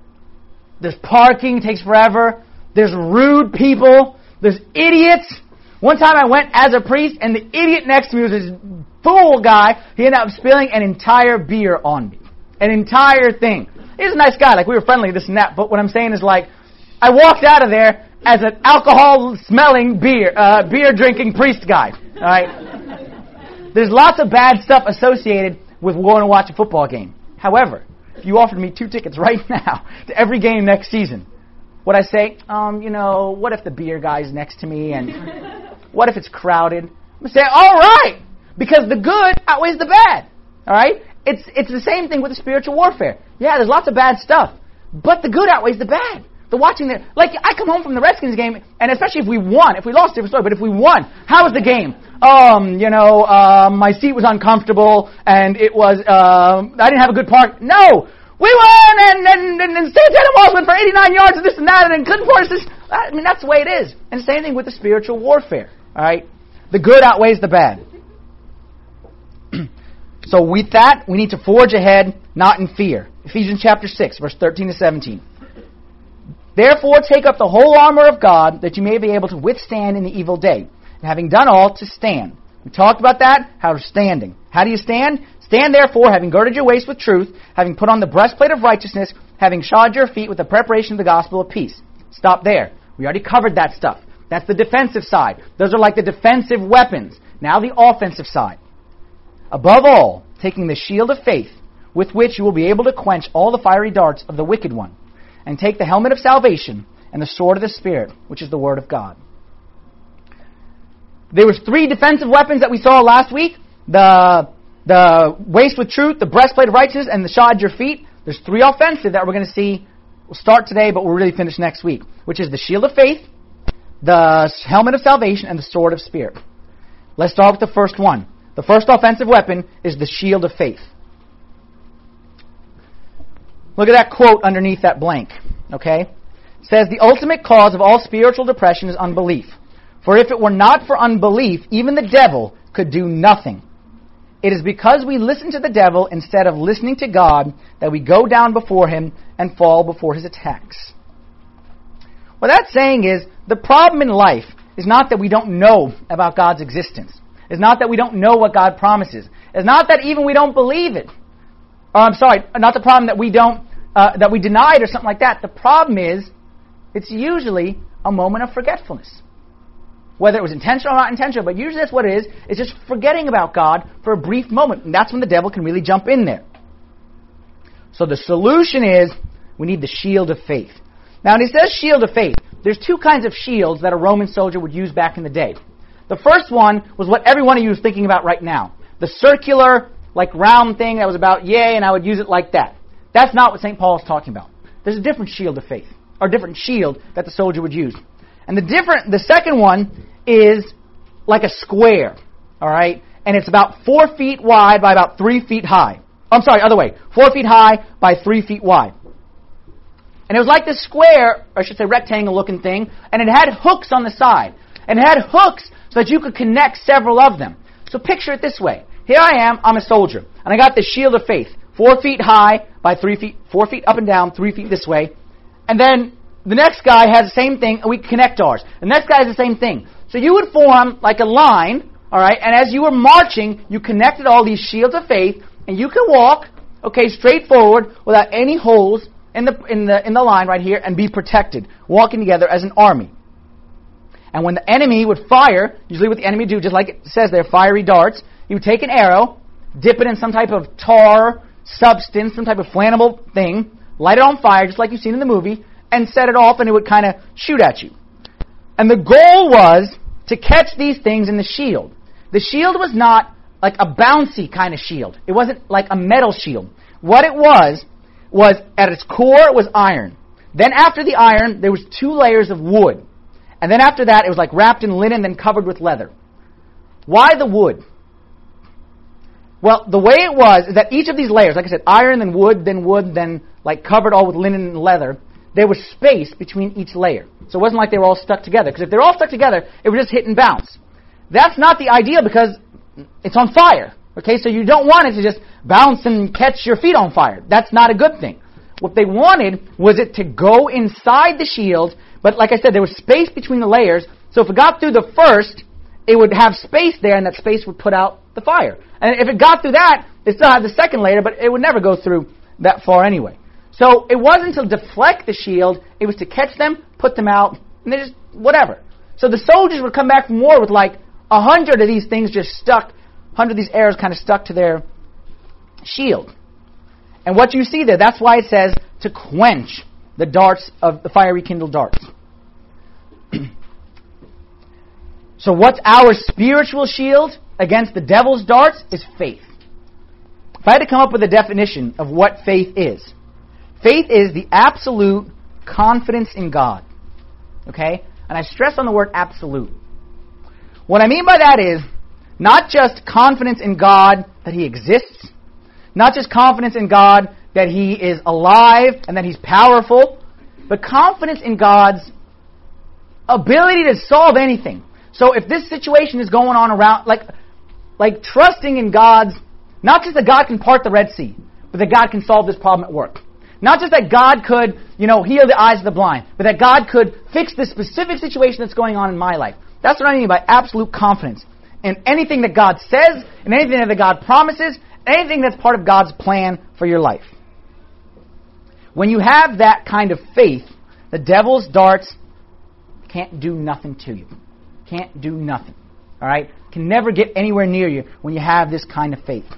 S1: There's parking, takes forever. There's rude people. There's idiots One time I went as a priest, and the idiot next to me was this fool guy. He ended up spilling an entire beer on me. An entire thing. He was a nice guy, like we were friendly, this and that, but what I'm saying is like, I walked out of there as an alcohol-smelling beer, uh, beer-drinking priest guy. All right? There's lots of bad stuff associated with going to watch a football game. However, if you offered me two tickets right now to every game next season, would I say, um, you know, what if the beer guy's next to me, and what if it's crowded? I'm going to say, all right, because the good outweighs the bad. All right? It's it's the same thing with the spiritual warfare. Yeah, there's lots of bad stuff, but the good outweighs the bad. The watching the like, I come home from the Redskins game, and especially if we won, if we lost, different story. But if we won, how was the game? Um, you know, uh, my seat was uncomfortable, and it was uh, I didn't have a good park. No, we won, and and and, and Santana Moss went for eighty-nine yards and this and that, and then couldn't force this. I mean, that's the way it is. And same thing with the spiritual warfare. All right, the good outweighs the bad. So with that, we need to forge ahead, not in fear. Ephesians chapter six, verse thirteen to seventeen. Therefore take up the whole armor of God, that you may be able to withstand in the evil day, and having done all, to stand. We talked about that, how we're standing. How do you stand? Stand therefore, having girded your waist with truth, having put on the breastplate of righteousness, having shod your feet with the preparation of the gospel of peace. Stop there. We already covered that stuff. That's the defensive side. Those are like the defensive weapons. Now the offensive side. Above all, taking the shield of faith, with which you will be able to quench all the fiery darts of the wicked one, and take the helmet of salvation and the sword of the Spirit, which is the Word of God. There was three defensive weapons that we saw last week. The, the waist with truth, the breastplate of righteousness, and the shod your feet. There's three offensive that we're going to see. We'll start today, but we'll really finish next week, which is the shield of faith, the helmet of salvation, and the sword of Spirit. Let's start with the first one. The first offensive weapon is the shield of faith. Look at that quote underneath that blank. Okay? It says, the ultimate cause of all spiritual depression is unbelief. For if it were not for unbelief, even the devil could do nothing. It is because we listen to the devil instead of listening to God that we go down before him and fall before his attacks. What that's saying is, the problem in life is not that we don't know about God's existence. It's not that we don't know what God promises. It's not that even we don't believe it. Or I'm sorry, not the problem that we don't, uh, that we deny it or something like that. The problem is, it's usually a moment of forgetfulness. Whether it was intentional or not intentional, but usually that's what it is. It's just forgetting about God for a brief moment. And that's when the devil can really jump in there. So the solution is, we need the shield of faith. Now, when he says shield of faith, there's two kinds of shields that a Roman soldier would use back in the day. The first one was what every one of you is thinking about right now. The circular, like round thing that was about yay, and I would use it like that. That's not what Saint Paul is talking about. There's a different shield of faith, or a different shield that the soldier would use. And the different, the second one is like a square, all right? And it's about four feet wide by about three feet high. I'm sorry, other way. Four feet high by three feet wide. And it was like this square, or I should say rectangle-looking thing, and it had hooks on the side. And it had hooks so that you could connect several of them. So picture it this way. Here I am, I'm a soldier, and I got this shield of faith, four feet high by three feet, four feet up and down, three feet this way. And then the next guy has the same thing, and we connect ours. The next guy has the same thing. So you would form like a line, all right, and as you were marching, you connected all these shields of faith, and you could walk, okay, straight forward without any holes in the in the in the line right here, and be protected, walking together as an army. And when the enemy would fire, usually what the enemy would do, just like it says there, fiery darts, he would take an arrow, dip it in some type of tar substance, some type of flammable thing, light it on fire, just like you've seen in the movie, and set it off, and it would kind of shoot at you. And the goal was to catch these things in the shield. The shield was not like a bouncy kind of shield. It wasn't like a metal shield. What it was, was at its core, it was iron. Then after the iron, there was two layers of wood. And then after that, it was like wrapped in linen, then covered with leather. Why the wood? Well, the way it was is that each of these layers, like I said, iron, then wood, then wood, then like covered all with linen and leather, there was space between each layer. So it wasn't like they were all stuck together. Because if they were all stuck together, it would just hit and bounce. That's not the ideal because it's on fire. Okay, so you don't want it to just bounce and catch your feet on fire. That's not a good thing. What they wanted was it to go inside the shield, but like I said, there was space between the layers, so if it got through the first, it would have space there, and that space would put out the fire. And if it got through that, it still had the second layer, but it would never go through that far anyway. So it wasn't to deflect the shield, it was to catch them, put them out, and they just, whatever. So the soldiers would come back from war with like a hundred of these things just stuck, a hundred of these arrows kind of stuck to their shield. And what you see there, that's why it says to quench the darts of the fiery kindled darts. So what's our spiritual shield against the devil's darts is faith. If I had to come up with a definition of what faith is, faith is the absolute confidence in God. Okay? And I stress on the word absolute. What I mean by that is not just confidence in God that He exists, not just confidence in God that He is alive and that He's powerful, but confidence in God's ability to solve anything. So if this situation is going on around, like, like trusting in God's, not just that God can part the Red Sea, but that God can solve this problem at work. Not just that God could, you know, heal the eyes of the blind, but that God could fix this specific situation that's going on in my life. That's what I mean by absolute confidence in anything that God says, in anything that God promises, anything that's part of God's plan for your life. When you have that kind of faith, the devil's darts can't do nothing to you. Can't do nothing. All right? Can never get anywhere near you when you have this kind of faith.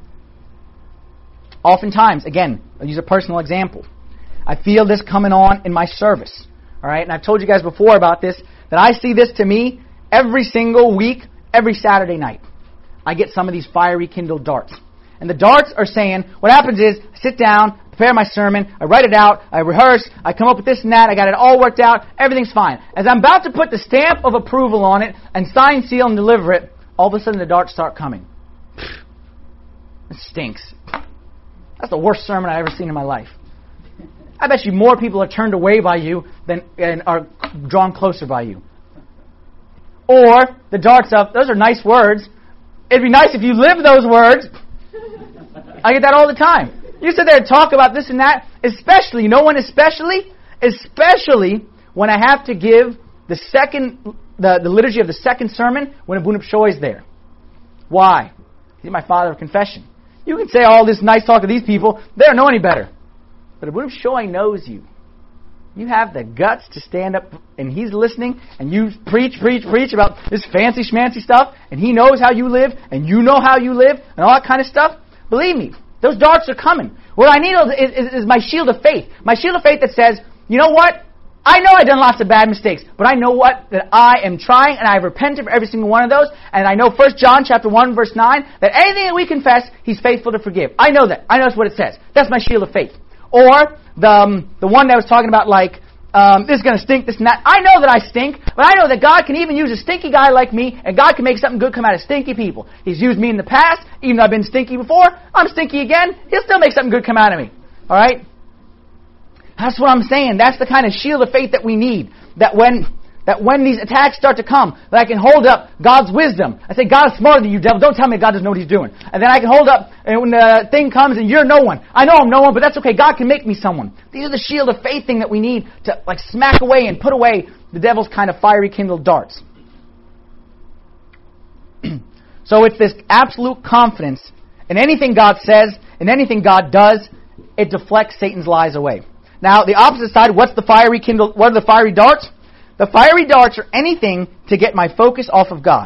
S1: Oftentimes, again, I'll use a personal example. I feel this coming on in my service. All right? And I've told you guys before about this, that I see this to me every single week, every Saturday night. I get some of these fiery kindled darts. And the darts are saying, what happens is, I sit down, prepare my sermon, I write it out, I rehearse, I come up with this and that, I got it all worked out, everything's fine. As I'm about to put the stamp of approval on it and sign, seal, and deliver it, all of a sudden the darts start coming. It stinks. That's the worst sermon I've ever seen in my life. I bet you more people are turned away by you than and are drawn closer by you. Or the darts of, those are nice words. It'd be nice if you lived those words. I get that all the time. You sit there and talk about this and that, especially, you know when especially? Especially when I have to give the second, the, the liturgy of the second sermon when Abuna Pshoy is there. Why? He's my father of confession. You can say all this nice talk to these people, they don't know any better. But Abuna Pshoy knows you. You have the guts to stand up and he's listening and you preach, preach, preach about this fancy schmancy stuff and he knows how you live and you know how you live and all that kind of stuff. Believe me, those darts are coming. What I need is, is, is my shield of faith. My shield of faith that says, you know what? I know I've done lots of bad mistakes, but I know what? That I am trying and I've repented for every single one of those. And I know First John chapter one verse nine that anything that we confess, He's faithful to forgive. I know that. I know that's what it says. That's my shield of faith. Or the um, the one that was talking about like, um, this is going to stink, this and that. I know that I stink, but I know that God can even use a stinky guy like me, and God can make something good come out of stinky people. He's used me in the past, even though I've been stinky before. I'm stinky again. He'll still make something good come out of me. All right? That's what I'm saying. That's the kind of shield of faith that we need. That when that when these attacks start to come, that I can hold up God's wisdom. I say, God is smarter than you, devil. Don't tell me God doesn't know what He's doing. And then I can hold up, and when the thing comes and you're no one. I know I'm no one, but that's okay. God can make me someone. These are the shield of faith thing that we need to like smack away and put away the devil's kind of fiery kindled darts. So it's this absolute confidence in anything God says, in anything God does, it deflects Satan's lies away. Now, the opposite side, what's the fiery kindled, what are the fiery darts? The fiery darts are anything to get my focus off of God.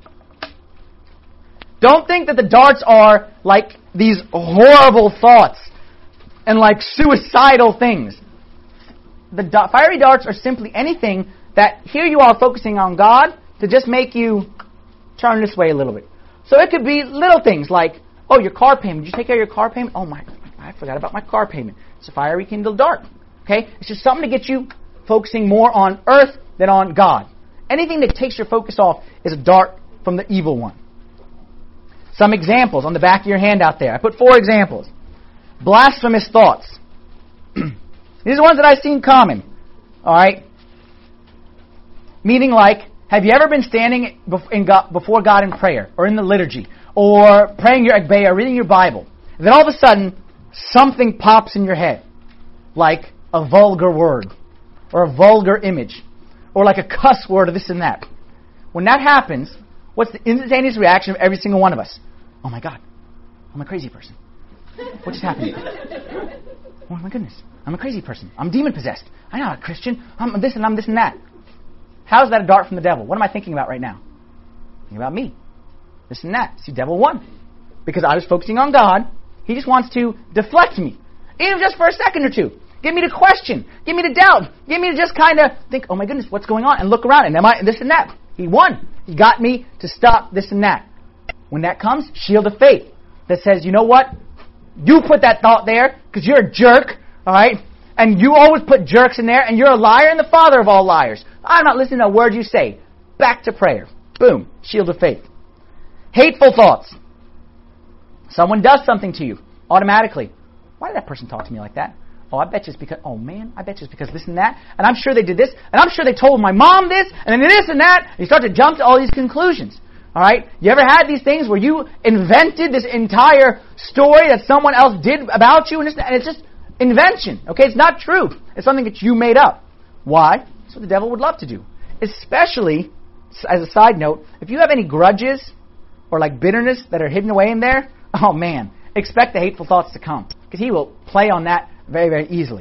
S1: Don't think that the darts are like these horrible thoughts and like suicidal things. The da- fiery darts are simply anything that here you are focusing on God to just make you turn this way a little bit. So it could be little things like, oh, your car payment. Did you take care of your car payment? Oh my, I forgot about my car payment. It's a fiery kindled dart. Okay? It's just something to get you focusing more on earth than on God. Anything that takes your focus off is a dart from the evil one. Some examples on the back of your handout there. I put four examples. Blasphemous thoughts. These are ones that I've seen common. Alright? Meaning like, have you ever been standing before God in prayer, or in the liturgy, or praying your Agbeya, or reading your Bible, and then all of a sudden, something pops in your head, like a vulgar word, or a vulgar image, or like a cuss word, or this and that. When that happens, What's the instantaneous reaction of every single one of us? Oh my God, I'm a crazy person. What just happened? Oh my goodness, I'm a crazy person. I'm demon possessed. I'm not a Christian. I'm this and I'm this and that. How is that a dart from the devil? What am I thinking about right now? Thinking about me. This and that. See, devil won. Because I was focusing on God. He just wants to deflect me. Even just for a second or two. Get me to question. Get me to doubt. Get me to just kind of think, oh my goodness, what's going on? And look around. And am I this and that? He won. He got me to stop this and that. When that comes, shield of faith. That says, you know what? You put that thought there because you're a jerk. All right? And you always put jerks in there. And you're a liar and the father of all liars. I'm not listening to a word you say. Back to prayer. Boom. Shield of faith. Hateful thoughts. Someone does something to you. Automatically. Why did that person talk to me like that? Oh, I bet you it's because, oh man, I bet you it's because this and that. And I'm sure they did this. And I'm sure they told my mom this. And then this and that. And you start to jump to all these conclusions. All right? You ever had these things where you invented this entire story that someone else did about you? And it's, and it's just invention. Okay? It's not true. It's something that you made up. Why? That's what the devil would love to do. Especially, as a side note, if you have any grudges or like bitterness that are hidden away in there, oh man, expect the hateful thoughts to come. Because he will play on that very, very easily.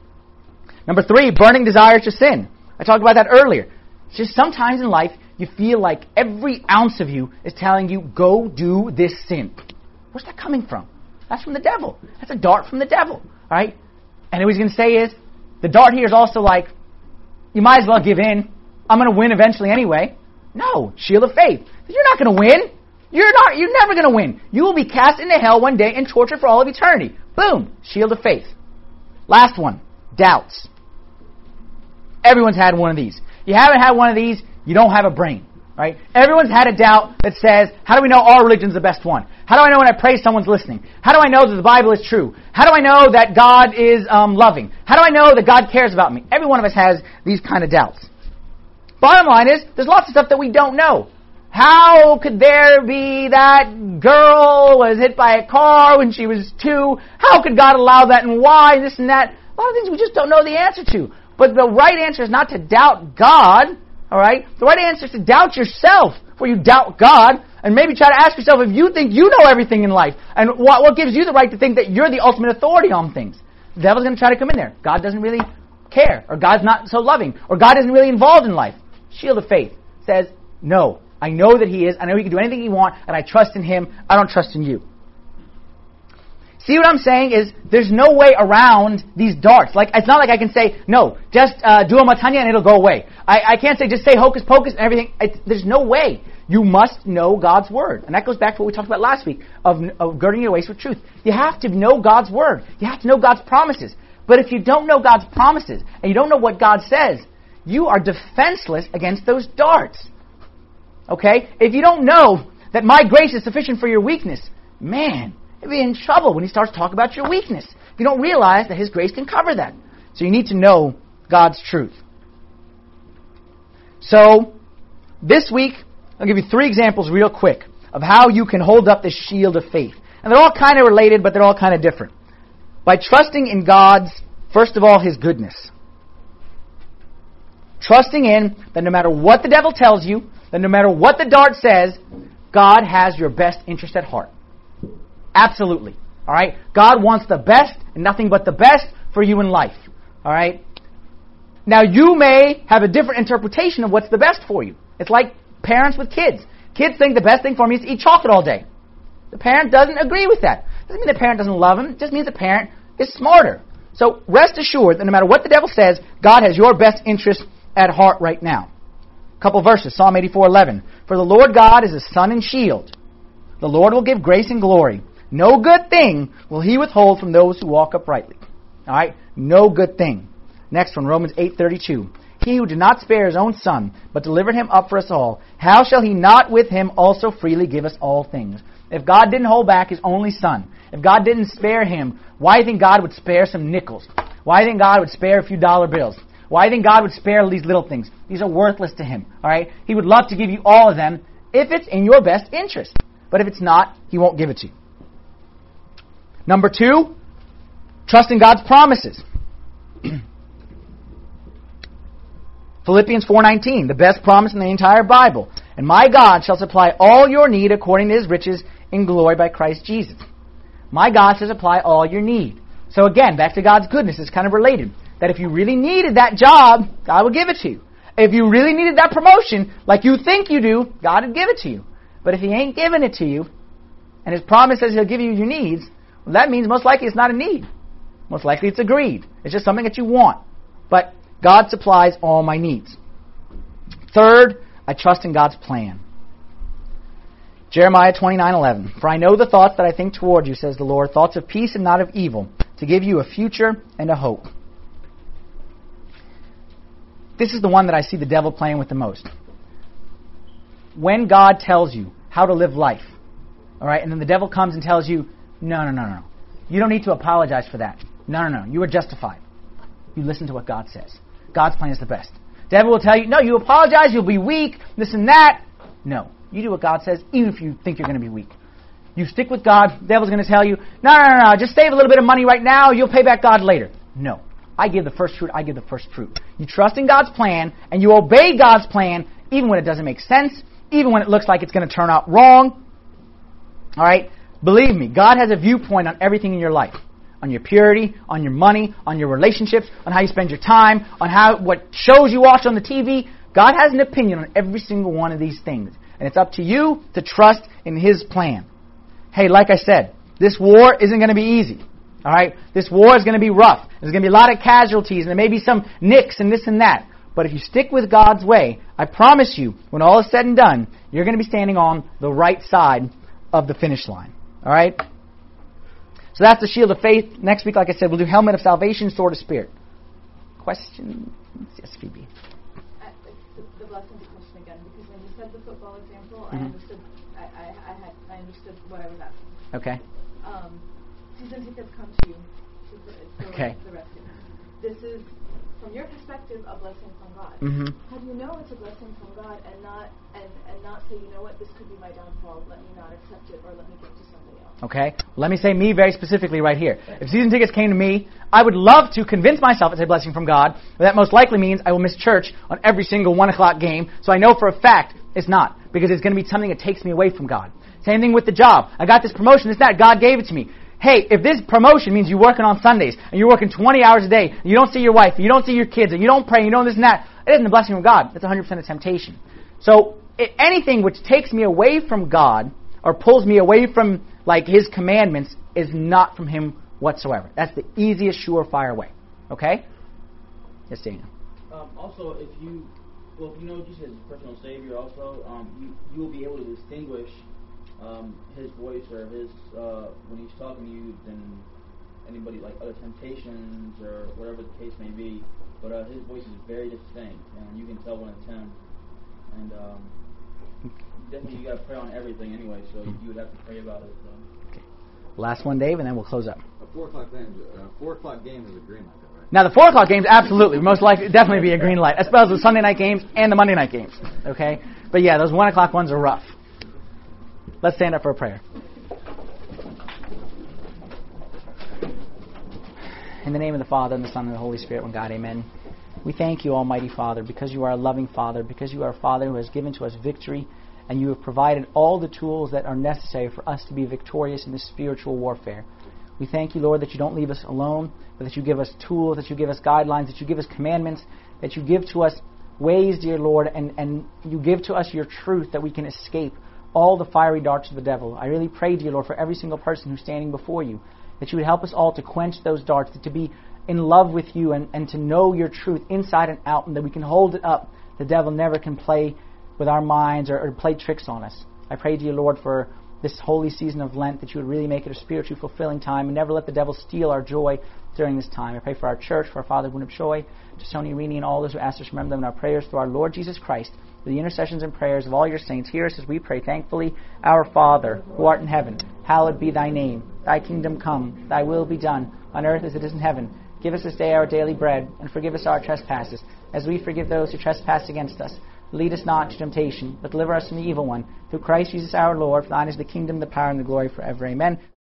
S1: Number three, burning desire to sin. I talked about that earlier. It's just sometimes in life, you feel like every ounce of you is telling you, go do this sin. Where's that coming from? That's from the devil. That's a dart from the devil. All right? And what he's going to say is, the dart here is also like, you might as well give in. I'm going to win eventually anyway. No, shield of faith. You're not going to win. You're not. You're never going to win. You will be cast into hell one day and tortured for all of eternity. Boom, shield of faith. Last one, doubts. Everyone's had one of these. You haven't had one of these, you don't have a brain. Right? Everyone's had a doubt that says, how do we know our religion's the best one? How do I know when I pray someone's listening? How do I know that the Bible is true? How do I know that God is um, loving? How do I know that God cares about me? Every one of us has these kind of doubts. Bottom line is, there's lots of stuff that we don't know. How could there be that girl was hit by a car when she was two? How could God allow that and why? This and that. A lot of things we just don't know the answer to. But the right answer is not to doubt God. All right? The right answer is to doubt yourself, where you doubt God, and maybe try to ask yourself if you think you know everything in life, and what, what gives you the right to think that you're the ultimate authority on things. The devil's going to try to come in there. God doesn't really care, or God's not so loving, or God isn't really involved in life. Shield of faith says, no, I know that He is, I know He can do anything He wants, and I trust in Him, I don't trust in you. See what I'm saying is, there's no way around these darts. Like, it's not like I can say, no, just uh, do a matanya and it'll go away. I, I can't say, just say hocus pocus and everything. It's, there's no way. You must know God's Word. And that goes back to what we talked about last week, of, of girding your waist with truth. You have to know God's Word. You have to know God's promises. But if you don't know God's promises, and you don't know what God says, you are defenseless against those darts. Okay? If you don't know that my grace is sufficient for your weakness, man, you'll be in trouble when He starts talking about your weakness. If you don't realize that His grace can cover that. So you need to know God's truth. So, this week, I'll give you three examples real quick of how you can hold up the shield of faith. And they're all kind of related, but they're all kind of different. By trusting in God's, first of all, His goodness. Trusting in that no matter what the devil tells you, that no matter what the dart says, God has your best interest at heart. Absolutely. All right? God wants the best and nothing but the best for you in life. All right? Now, you may have a different interpretation of what's the best for you. It's like parents with kids. Kids think the best thing for me is to eat chocolate all day. The parent doesn't agree with that. Doesn't mean the parent doesn't love him. It just means the parent is smarter. So rest assured that no matter what the devil says, God has your best interest at heart right now. A couple verses. Psalm eighty-four eleven. For the Lord God is a sun and shield. The Lord will give grace and glory. No good thing will He withhold from those who walk uprightly. All right? No good thing. Next one, Romans eight thirty-two. He who did not spare His own Son, but delivered Him up for us all, how shall He not with Him also freely give us all things? If God didn't hold back His only Son, if God didn't spare Him, why do you think God would spare some nickels? Why do you think God would spare a few dollar bills? Why do you think God would spare these little things? These are worthless to Him. All right? He would love to give you all of them if it's in your best interest. But if it's not, He won't give it to you. Number two, trust in God's promises. Philippians four nineteen, the best promise in the entire Bible. And my God shall supply all your need according to his riches in glory by Christ Jesus. My God shall supply all your need. So again, back to God's goodness, it's kind of related. That if you really needed that job, God will give it to you. If you really needed that promotion, like you think you do, God would give it to you. But if he ain't giving it to you, and his promise says he'll give you your needs, well, that means most likely it's not a need. Most likely it's a greed. It's just something that you want. But God supplies all my needs. Third, I trust in God's plan. Jeremiah twenty-nine eleven. For I know the thoughts that I think toward you, says the Lord, thoughts of peace and not of evil, to give you a future and a hope. This is the one that I see the devil playing with the most. When God tells you how to live life, all right, and then the devil comes and tells you, no, no, no, no, you don't need to apologize for that. No, no, no, you are justified. You listen to what God says. God's plan is the best. The devil will tell you, no, you apologize, you'll be weak, this and that. No, you do what God says, even if you think you're going to be weak. You stick with God, the devil's going to tell you, no, no, no, no, just save a little bit of money right now, you'll pay back God later. No. I give the first fruit, I give the first fruit. You trust in God's plan, and you obey God's plan, even when it doesn't make sense, even when it looks like it's going to turn out wrong. All right? Believe me, God has a viewpoint on everything in your life. On your purity, on your money, on your relationships, on how you spend your time, on how what shows you watch on the T V. God has an opinion on every single one of these things. And it's up to you to trust in his plan. Hey, like I said, this war isn't going to be easy. All right? This war is going to be rough. There's going to be a lot of casualties, and there may be some nicks and this and that. But if you stick with God's way, I promise you, when all is said and done, you're going to be standing on the right side of the finish line. All right? So that's the shield of faith. Next week, like I said, we'll do helmet of salvation, sword of spirit. Question? Yes, Phoebe.
S3: Uh, the, the blessing question again, because when you said the football example,
S1: Mm-hmm.
S3: I understood. I, I, I had I understood what I was asking.
S1: Okay.
S3: Um, season tickets come to you. For, for
S1: Okay.
S3: The rescue. This is, from your perspective, a blessing from God.
S1: Mm-hmm.
S3: How do you know it's a blessing from God and not and, and not say, you know what, this could be my downfall. Let me not accept it, or let me give it to somebody else.
S1: Okay. Let me say me very specifically right here. If season tickets came to me, I would love to convince myself it's a blessing from God. But that most likely means I will miss church on every single one o'clock game. So I know for a fact it's not, because it's going to be something that takes me away from God. Same thing with the job. I got this promotion. It's not. God gave it to me. Hey, if this promotion means you're working on Sundays, and you're working twenty hours a day, and you don't see your wife, and you don't see your kids, and you don't pray, and you don't this and that, it isn't a blessing from God. It's one hundred percent a temptation. So it, anything which takes me away from God, or pulls me away from like His commandments, is not from Him whatsoever. That's the easiest, surefire way. Okay? Yes, Daniel.
S2: Um, also, if you, well, if you know Jesus as personal Savior, also, um, you you will be able to distinguish Um, his voice or his uh, when he's talking to you than anybody, like other temptations or whatever the case may be. But uh, his voice is very distinct, and you can tell when it's him. And um, definitely, you got to pray on everything anyway. So you would have to pray about it. So.
S1: Okay. Last one, Dave, and then we'll close up.
S6: A four o'clock game. Uh, four o'clock game is a green light, though, right?
S1: Now, the four o'clock games, absolutely, most likely, definitely be a green light, as well as the Sunday night games and the Monday night games. Okay, but yeah, those one o'clock ones are rough. Let's stand up for a prayer. In the name of the Father, and the Son, and the Holy Spirit, one God, amen. We thank you, Almighty Father, because you are a loving Father, because you are a Father who has given to us victory, and you have provided all the tools that are necessary for us to be victorious in this spiritual warfare. We thank you, Lord, that you don't leave us alone, but that you give us tools, that you give us guidelines, that you give us commandments, that you give to us ways, dear Lord, and, and you give to us your truth that we can escape all the fiery darts of the devil. I really pray, dear Lord, for every single person who's standing before you, that you would help us all to quench those darts, to be in love with you and, and to know your truth inside and out, and that we can hold it up. The devil never can play with our minds or, or play tricks on us. I pray, dear Lord, for this holy season of Lent, that you would really make it a spiritually fulfilling time and never let the devil steal our joy during this time. I pray for our church, for our Father Bunab Choi, to Sony Rini, and all those who ask us to remember them in our prayers through our Lord Jesus Christ. The intercessions and prayers of all your saints, hear us as we pray thankfully. Our Father, who art in heaven, hallowed be thy name. Thy kingdom come, thy will be done, on earth as it is in heaven. Give us this day our daily bread, and forgive us our trespasses, as we forgive those who trespass against us. Lead us not into temptation, but deliver us from the evil one. Through Christ Jesus our Lord, for thine is the kingdom, the power, and the glory forever. Amen.